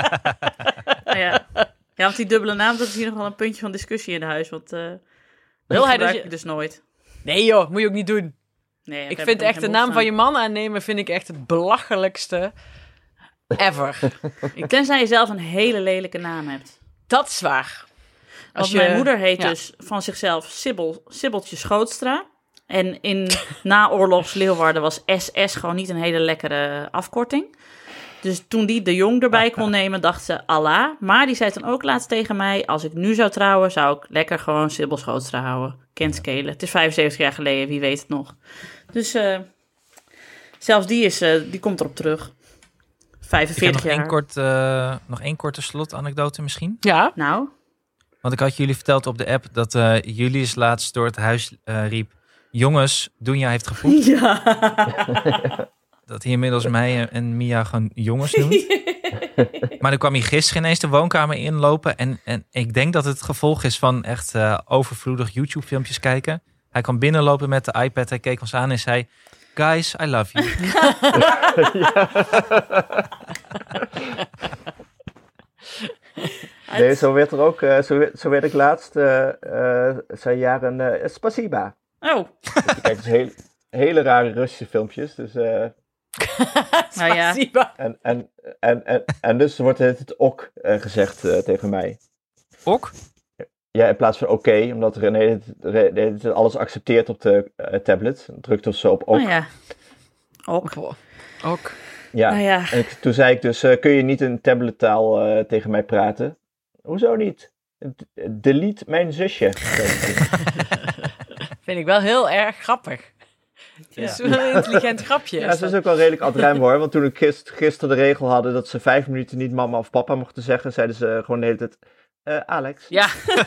Ja, want die dubbele naam, dat is hier nog wel een puntje van discussie in huis. Want wil hij gebruik ik dus nooit. Nee joh, moet je ook niet doen. Nee, ik vind echt de naam van je man aannemen, vind ik echt het belachelijkste ever. Tenzij je zelf een hele lelijke naam hebt. Dat is waar. Mijn moeder heet dus van zichzelf Sibbeltje Schootstra. En in naoorlogs Leeuwarden was SS gewoon niet een hele lekkere afkorting. Dus toen die de Jong erbij kon nemen, dacht ze Allah. Maar die zei dan ook laatst tegen mij, als ik nu zou trouwen, zou ik lekker gewoon Sibbel Schootstra houden. Kent skelen. Het is 75 jaar geleden, wie weet het nog. Dus zelfs die komt erop terug. 45 jaar. Nog één korte slotanekdote misschien. Ja. Nou. Want ik had jullie verteld op de app dat Julius laatst door het huis riep, jongens, Doenja heeft gepoept. Ja. Dat hij inmiddels mij en Mia gewoon jongens noemt. Maar dan kwam hij gisteren ineens de woonkamer inlopen. En ik denk dat het gevolg is van echt overvloedig YouTube filmpjes kijken. Hij kwam binnenlopen met de iPad. Hij keek ons aan en zei, guys, I love you. Nee, zo werd er ook, zo werd ik laatst, zei jaren, spasiba. Oh. Dus je kijkt dus hele rare Russische filmpjes, dus... Nou ja. En dus wordt het ok gezegd tegen mij. Ok? Ja, in plaats van oké, omdat René alles accepteert op de tablet. Dan drukt dus zo op ok. Oh ja. Ok. Ja, nou ja. En toen zei ik dus, kun je niet in tablettaal tegen mij praten? Hoezo niet? Delete mijn zusje. Vind ik wel heel erg grappig. Het is wel een intelligent grapje. Ja, dat is ook wel redelijk ad rem hoor. Want toen ik gisteren de regel hadden dat ze 5 minuten niet mama of papa mochten zeggen, zeiden ze gewoon de hele tijd, Alex. Ja.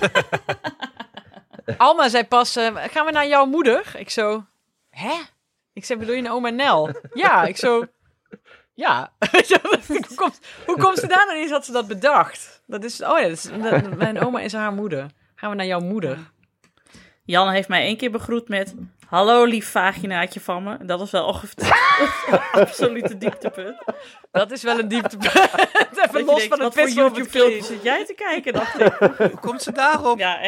Alma zei pas, gaan we naar jouw moeder? Ik zo, hè? Ik zei, bedoel je naar oma Nel? Ja, ik zo, ja. Hoe komt ze daar nou eens had ze dat bedacht? Mijn oma is haar moeder. Gaan we naar jouw moeder? Jan heeft mij 1 keer begroet met, hallo lief vaginaatje van me. Dat was wel absolute dieptepunt. Dat is wel een dieptepunt. Even los van het wat voor YouTube-filmpjes zit jij te kijken, dacht ik. Hoe komt ze daarop? Ja, echt.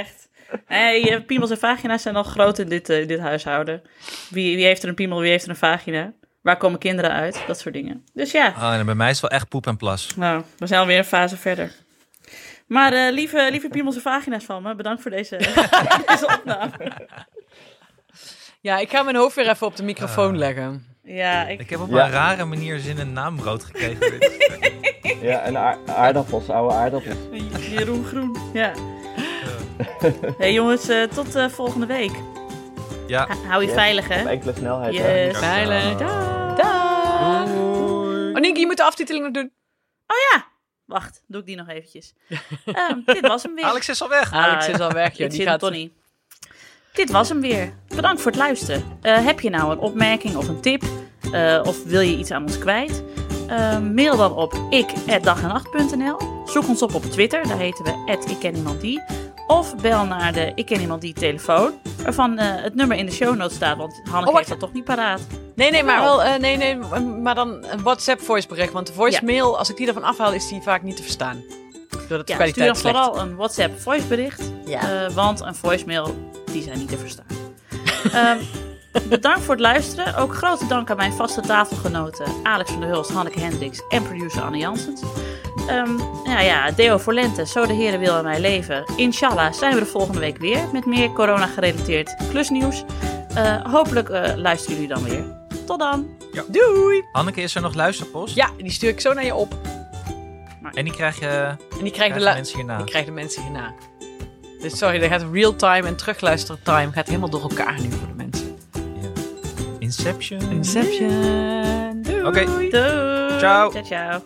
Nee, piemels en vagina's zijn al groot in dit huishouden. Wie heeft er een piemel, wie heeft er een vagina? Waar komen kinderen uit? Dat soort dingen. Dus ja. En bij mij is het wel echt poep en plas. Nou, we zijn alweer een fase verder. Maar lieve piemels en vagina's van me, bedankt voor deze opname. Ja, ik ga mijn hoofd weer even op de microfoon leggen. Ja, ik heb op een rare manier zin in naambrood gekregen. Ja, en aardappels, oude aardappels. Jeroen Groen, ja. Hey jongens, tot volgende week. Ja. Hou je veilig, hè? Op enkele snelheid. Yes. Veilig. Dag. Oh, Nienke, je moet de aftiteling nog doen. Oh ja. Wacht, doe ik die nog eventjes. Dit was hem weer. Alex is al weg. Alex is al weg. Ik zit Tony. Dit was hem weer. Bedankt voor het luisteren. Heb je nou een opmerking of een tip? Of wil je iets aan ons kwijt? Mail dan op ik@dagenacht.nl. Zoek ons op Twitter, daar heten we @ikkenniemandie. Of bel naar de Ik Ken Iemand Die telefoon, waarvan het nummer in de show notes staat, want Hanneke heeft dat toch niet paraat. Nee, maar wel, maar dan een WhatsApp voicebericht, want de voicemail, als ik die ervan afhaal, is die vaak niet te verstaan. Doordat de kwaliteit stuur dan slecht. vooral een WhatsApp voicebericht, want een voicemail, die zijn niet te verstaan. Bedankt voor het luisteren. Ook grote dank aan mijn vaste tafelgenoten Alex van der Hulst, Hanneke Hendricks en producer Anne Janssens. Deo voor lente, zo de heren wil in mijn leven. Inshallah zijn we de volgende week weer met meer corona-gerelateerd klusnieuws. Hopelijk luisteren jullie dan weer. Tot dan. Ja. Doei. Hanneke, is er nog luisterpost? Ja, die stuur ik zo naar je op. En die krijg je... En die krijgen de mensen hierna. Die krijgen de mensen hierna. Dus sorry, er gaat real-time en terugluisteren time gaat helemaal door elkaar nu voor de mensen. Ja. Inception. Doei. Oké. Doei. Ciao. Ciao.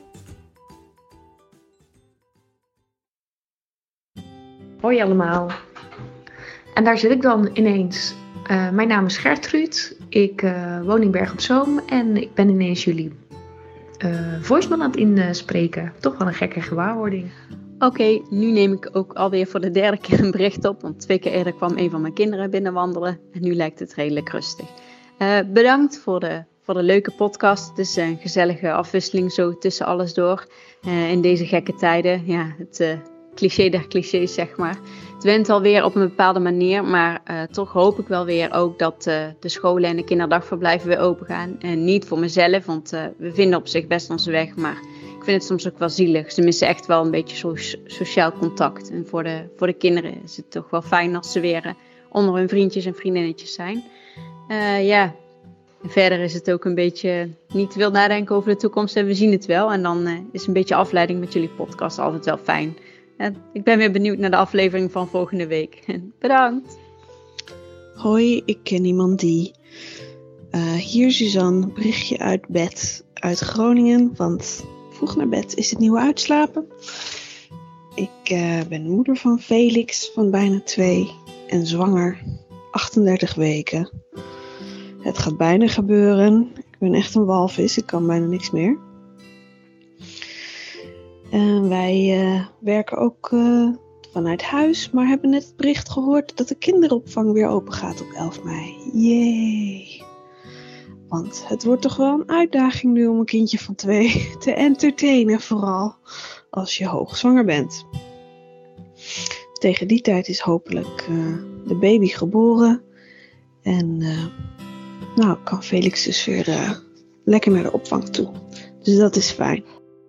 Hoi allemaal. En daar zit ik dan ineens. Mijn naam is Gertrud. Ik woon in Berg op Zoom. En ik ben ineens jullie voicemail aan het inspreken. Toch wel een gekke gewaarwording. Oké, nu neem ik ook alweer voor de derde keer een bericht op. Want 2 keer eerder kwam een van mijn kinderen binnenwandelen. En nu lijkt het redelijk rustig. Bedankt voor de leuke podcast. Het is een gezellige afwisseling zo tussen alles door. In deze gekke tijden. Ja, het cliché der clichés, zeg maar. Het went alweer op een bepaalde manier. Maar toch hoop ik wel weer ook dat de scholen en de kinderdagverblijven weer open gaan. En niet voor mezelf, want we vinden op zich best onze weg. Maar ik vind het soms ook wel zielig. Ze missen echt wel een beetje sociaal contact. En voor de kinderen is het toch wel fijn als ze weer onder hun vriendjes en vriendinnetjes zijn. En verder is het ook een beetje niet te veel nadenken over de toekomst. En we zien het wel. En dan is een beetje afleiding met jullie podcast altijd wel fijn. Ik ben weer benieuwd naar de aflevering van volgende week. Bedankt. Hoi, ik ken iemand die. Hier Suzanne, berichtje uit bed uit Groningen. Want vroeg naar bed is het nieuwe uitslapen. Ik ben moeder van Felix van bijna 2 en zwanger 38 weken. Het gaat bijna gebeuren. Ik ben echt een walvis, ik kan bijna niks meer. Wij werken ook vanuit huis, maar hebben net het bericht gehoord dat de kinderopvang weer open gaat op 11 mei. Yay! Want het wordt toch wel een uitdaging nu om een kindje van 2 te entertainen, vooral als je hoogzwanger bent. Tegen die tijd is hopelijk de baby geboren en kan Felix dus weer lekker naar de opvang toe. Dus dat is fijn.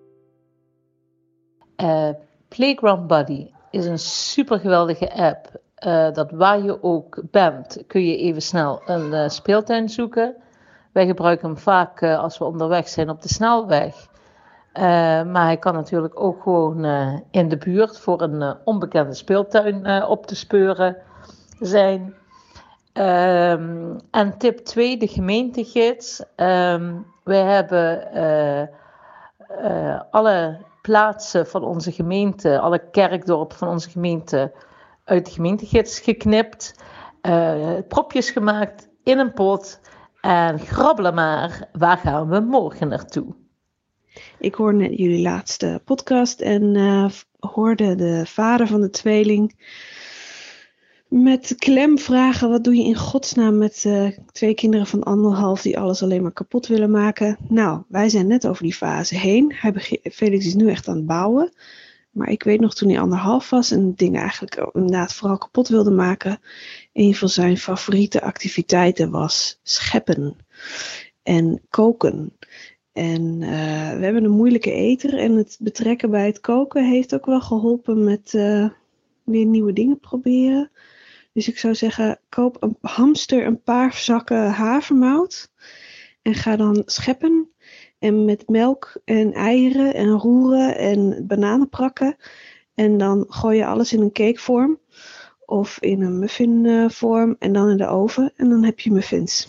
Playground Buddy is een super geweldige app. Dat waar je ook bent, kun je even snel een speeltuin zoeken. Wij gebruiken hem vaak als we onderweg zijn op de snelweg. Maar hij kan natuurlijk ook gewoon in de buurt voor een onbekende speeltuin op te speuren zijn. En tip 2, de gemeentegids. Wij hebben alle plaatsen van onze gemeente, alle kerkdorpen van onze gemeente uit de gemeentegids geknipt. Propjes gemaakt in een pot. En grabbelen maar, waar gaan we morgen naartoe? Ik hoorde net jullie laatste podcast en hoorde de vader van de tweeling met klem vragen: wat doe je in godsnaam met 2 kinderen van 1,5 die alles alleen maar kapot willen maken? Nou, wij zijn net over die fase heen. Felix is nu echt aan het bouwen. Maar ik weet nog toen hij 1,5 was en dingen eigenlijk inderdaad vooral kapot wilde maken. Een van zijn favoriete activiteiten was scheppen en koken. En we hebben een moeilijke eter en het betrekken bij het koken heeft ook wel geholpen met weer nieuwe dingen proberen. Dus ik zou zeggen, koop hamster een paar zakken havermout en ga dan scheppen. En met melk en eieren en roeren en bananen prakken. En dan gooi je alles in een cakevorm of in een muffinvorm en dan in de oven. En dan heb je muffins.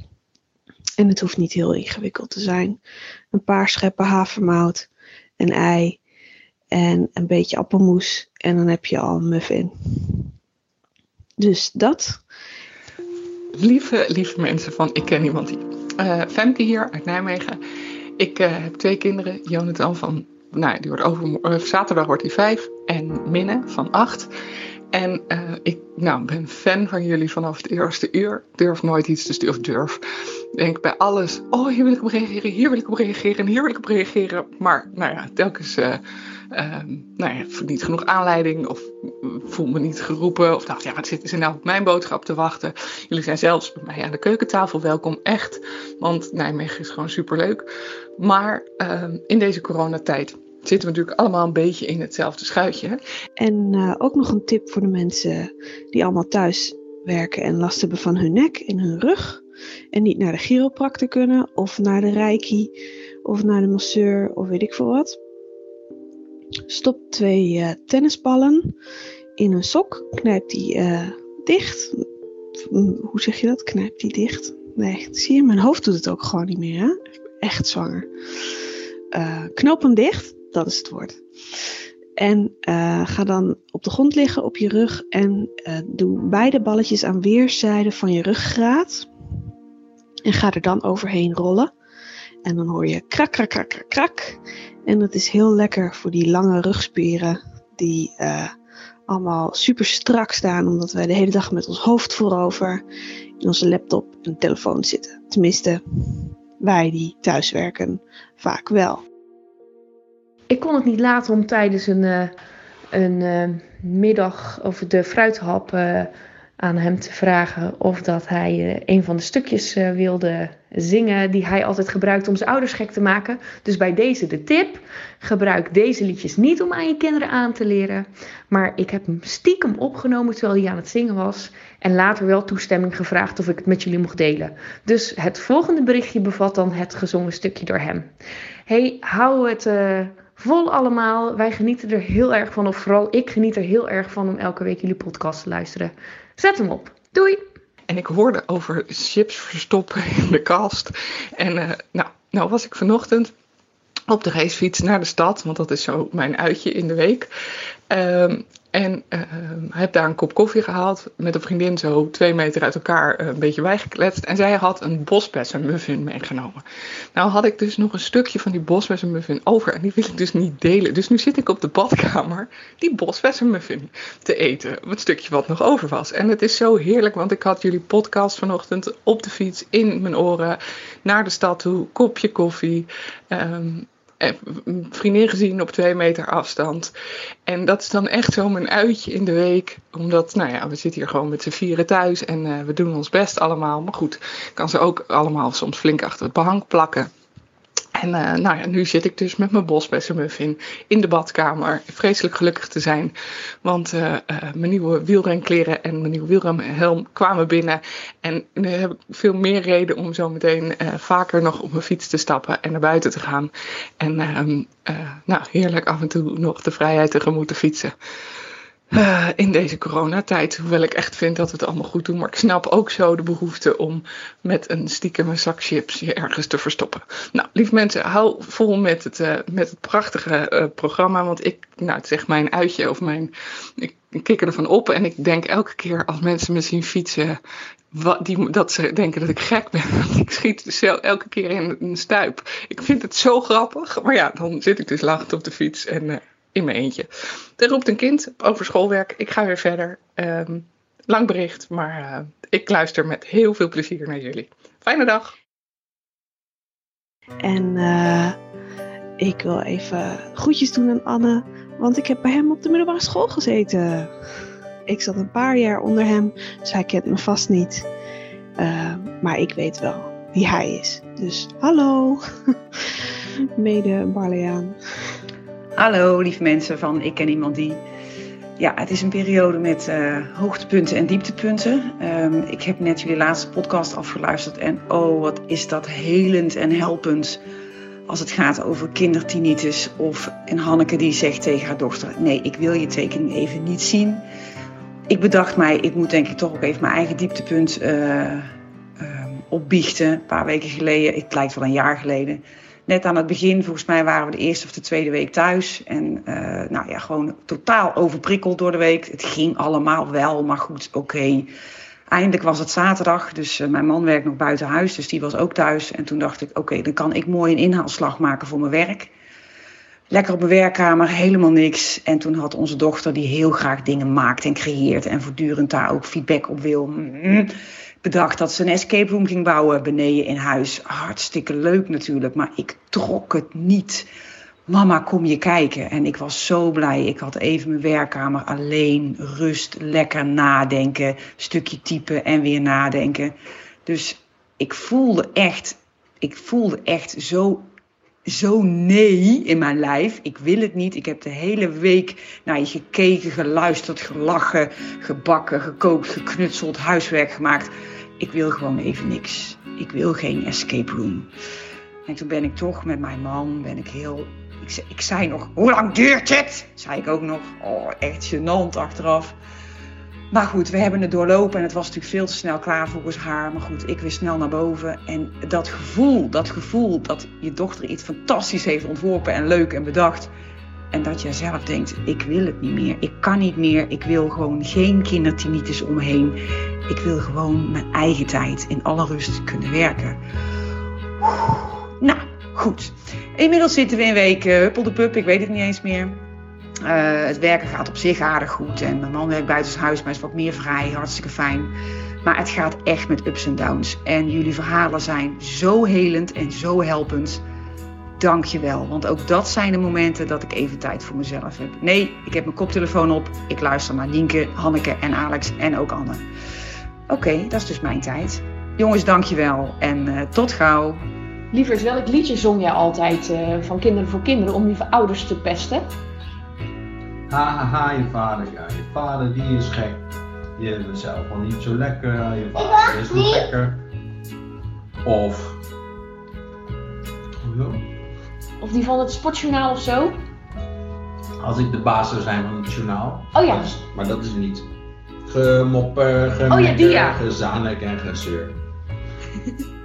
En het hoeft niet heel ingewikkeld te zijn. Een paar scheppen havermout, een ei en een beetje appelmoes. En dan heb je al een muffin. Dus dat. Lieve mensen van Ik Ken Iemand Die. Femke hier uit Nijmegen. Ik heb 2 kinderen. Jonathan die wordt zaterdag wordt hij 5. En Minne van 8. En ik ben fan van jullie vanaf het eerste uur. Durf nooit iets te sturen. Denk bij alles. Oh, hier wil ik op reageren. Hier wil ik op reageren. En hier wil ik op reageren. Maar telkens niet genoeg aanleiding. Of voel me niet geroepen. Of dacht, wat zitten ze nou op mijn boodschap te wachten. Jullie zijn zelfs bij mij aan de keukentafel welkom. Echt. Want Nijmegen is gewoon superleuk. Maar in deze coronatijd zitten we natuurlijk allemaal een beetje in hetzelfde schuitje. En ook nog een tip voor de mensen die allemaal thuis werken en last hebben van hun nek en hun rug. En niet naar de chiropractor kunnen of naar de reiki of naar de masseur of weet ik veel wat. Stop 2 tennisballen in een sok. Knijp die dicht. Hoe zeg je dat? Knijp die dicht. Nee, zie je, mijn hoofd doet het ook gewoon niet meer. Hè? Ik ben echt zwanger. Knoop hem dicht. Dat is het woord. En ga dan op de grond liggen op je rug en doe beide balletjes aan weerszijden van je ruggengraat. En ga er dan overheen rollen. En dan hoor je krak, krak, krak, krak, krak. En dat is heel lekker voor die lange rugspieren die allemaal super strak staan. Omdat wij de hele dag met ons hoofd voorover in onze laptop en telefoon zitten. Tenminste, wij die thuiswerken vaak wel. Ik kon het niet laten om tijdens een middag over de fruithap aan hem te vragen of dat hij een van de stukjes wilde zingen die hij altijd gebruikt om zijn ouders gek te maken. Dus bij deze de tip: gebruik deze liedjes niet om aan je kinderen aan te leren. Maar ik heb hem stiekem opgenomen terwijl hij aan het zingen was en later wel toestemming gevraagd of ik het met jullie mocht delen. Dus het volgende berichtje bevat dan het gezongen stukje door hem. Hey, hou het vol allemaal. Wij genieten er heel erg van, of vooral ik geniet er heel erg van om elke week jullie podcast te luisteren. Zet hem op. Doei! En ik hoorde over chips verstoppen in de kast. En nou was ik vanochtend op de racefiets naar de stad, want dat is zo mijn uitje in de week. En heb daar een kop koffie gehaald met een vriendin zo 2 meter uit elkaar een beetje bijgekletst. En zij had een bosbessenmuffin meegenomen. Nou had ik dus nog een stukje van die bosbessenmuffin over en die wil ik dus niet delen. Dus nu zit ik op de badkamer die bosbessenmuffin te eten. Het stukje wat nog over was. En het is zo heerlijk, want ik had jullie podcast vanochtend op de fiets in mijn oren naar de stad toe. Kopje koffie. Vriendin gezien op 2 meter afstand. En dat is dan echt zo mijn uitje in de week. Omdat, we zitten hier gewoon met z'n 4 thuis. En we doen ons best allemaal. Maar goed, kan ze ook allemaal soms flink achter het behang plakken. En nu zit ik dus met mijn bosbessenmuffin in de badkamer. Vreselijk gelukkig te zijn. Want mijn nieuwe wielrenkleren en mijn nieuwe wielrenhelm kwamen binnen. En nu heb ik veel meer reden om zo meteen vaker nog op mijn fiets te stappen en naar buiten te gaan. En heerlijk af en toe nog de vrijheid tegemoet te fietsen. In deze coronatijd, hoewel ik echt vind dat we het allemaal goed doen. Maar ik snap ook zo de behoefte om met een stiekem zak chips je ergens te verstoppen. Nou, lieve mensen, hou vol met het prachtige programma. Want het zegt mijn uitje of ik kikker ervan op. En ik denk elke keer als mensen me zien fietsen, dat ze denken dat ik gek ben. Want ik schiet dus elke keer in een stuip. Ik vind het zo grappig. Maar ja, dan zit ik dus lachend op de fiets en in mijn eentje. Er roept een kind over schoolwerk. Ik ga weer verder. Lang bericht, maar ik luister met heel veel plezier naar jullie. Fijne dag. En Ik wil even groetjes doen aan Anne, want ik heb bij hem op de middelbare school gezeten. Ik zat een paar jaar onder hem, dus hij kent me vast niet. Maar ik weet wel wie hij is. Dus hallo, mede Barleaan. Hallo lieve mensen van Ik Ken Iemand Die. Ja, het is een periode met hoogtepunten en dieptepunten. Ik heb net jullie laatste podcast afgeluisterd en oh, wat is dat helend en helpend als het gaat over kindertinnitus of een Hanneke die zegt tegen haar dochter: nee, ik wil je tekening even niet zien. Ik bedacht mij, ik moet denk ik toch ook even mijn eigen dieptepunt opbiechten. Een paar weken geleden, het lijkt wel een jaar geleden. Net aan het begin, volgens mij waren we de eerste of de tweede week thuis. En gewoon totaal overprikkeld door de week. Het ging allemaal wel, maar goed, oké. Eindelijk was het zaterdag, dus mijn man werkt nog buiten huis, dus die was ook thuis. En toen dacht ik, oké, dan kan ik mooi een inhaalslag maken voor mijn werk. Lekker op mijn werkkamer, helemaal niks. En toen had onze dochter, die heel graag dingen maakt en creëert en voortdurend daar ook feedback op wil, bedacht dat ze een escape room ging bouwen beneden in huis. Hartstikke leuk natuurlijk, maar ik trok het niet. Mama, kom je kijken. En ik was zo blij. Ik had even mijn werkkamer alleen, rust, lekker nadenken, stukje typen en weer nadenken. Dus ik voelde echt zo nee in mijn lijf. Ik wil het niet. Ik heb de hele week naar je gekeken, geluisterd, gelachen, gebakken, gekookt, geknutseld, huiswerk gemaakt. Ik wil gewoon even niks. Ik wil geen escape room. En toen ben ik toch met mijn man, ik zei nog, hoe lang duurt het? Zei ik ook nog. Oh, echt gênant achteraf. Maar goed, we hebben het doorlopen en het was natuurlijk veel te snel klaar volgens haar. Maar goed, ik weer snel naar boven. En dat gevoel dat je dochter iets fantastisch heeft ontworpen en leuk en bedacht. En dat jij zelf denkt, ik wil het niet meer. Ik kan niet meer. Ik wil gewoon geen kindertinnitus omheen. Ik wil gewoon mijn eigen tijd in alle rust kunnen werken. Nou, goed. Inmiddels zitten we in week huppeldepup. Ik weet het niet eens meer. Het werken gaat op zich aardig goed. En mijn man werkt buitenshuis, maar is wat meer vrij. Hartstikke fijn. Maar het gaat echt met ups en downs. En jullie verhalen zijn zo helend en zo helpend. Dank je wel. Want ook dat zijn de momenten dat ik even tijd voor mezelf heb. Nee, ik heb mijn koptelefoon op. Ik luister naar Nienke, Hanneke en Alex en ook Anne. Oké, dat is dus mijn tijd. Jongens, dank je wel. En tot gauw. Lieverd, welk liedje zong jij altijd van Kinderen voor Kinderen om lieve ouders te pesten? Ha, je vader. Ja, je vader die is gek. Je bent zelf wel niet zo lekker. Je vader is niet lekker. Of... Of die van het Sportjournaal of zo? Als ik de baas zou zijn van het journaal. Oh ja. Maar dat is niet. Gemopper, gemekker, oh ja, die ja. Gezanik en gezeur.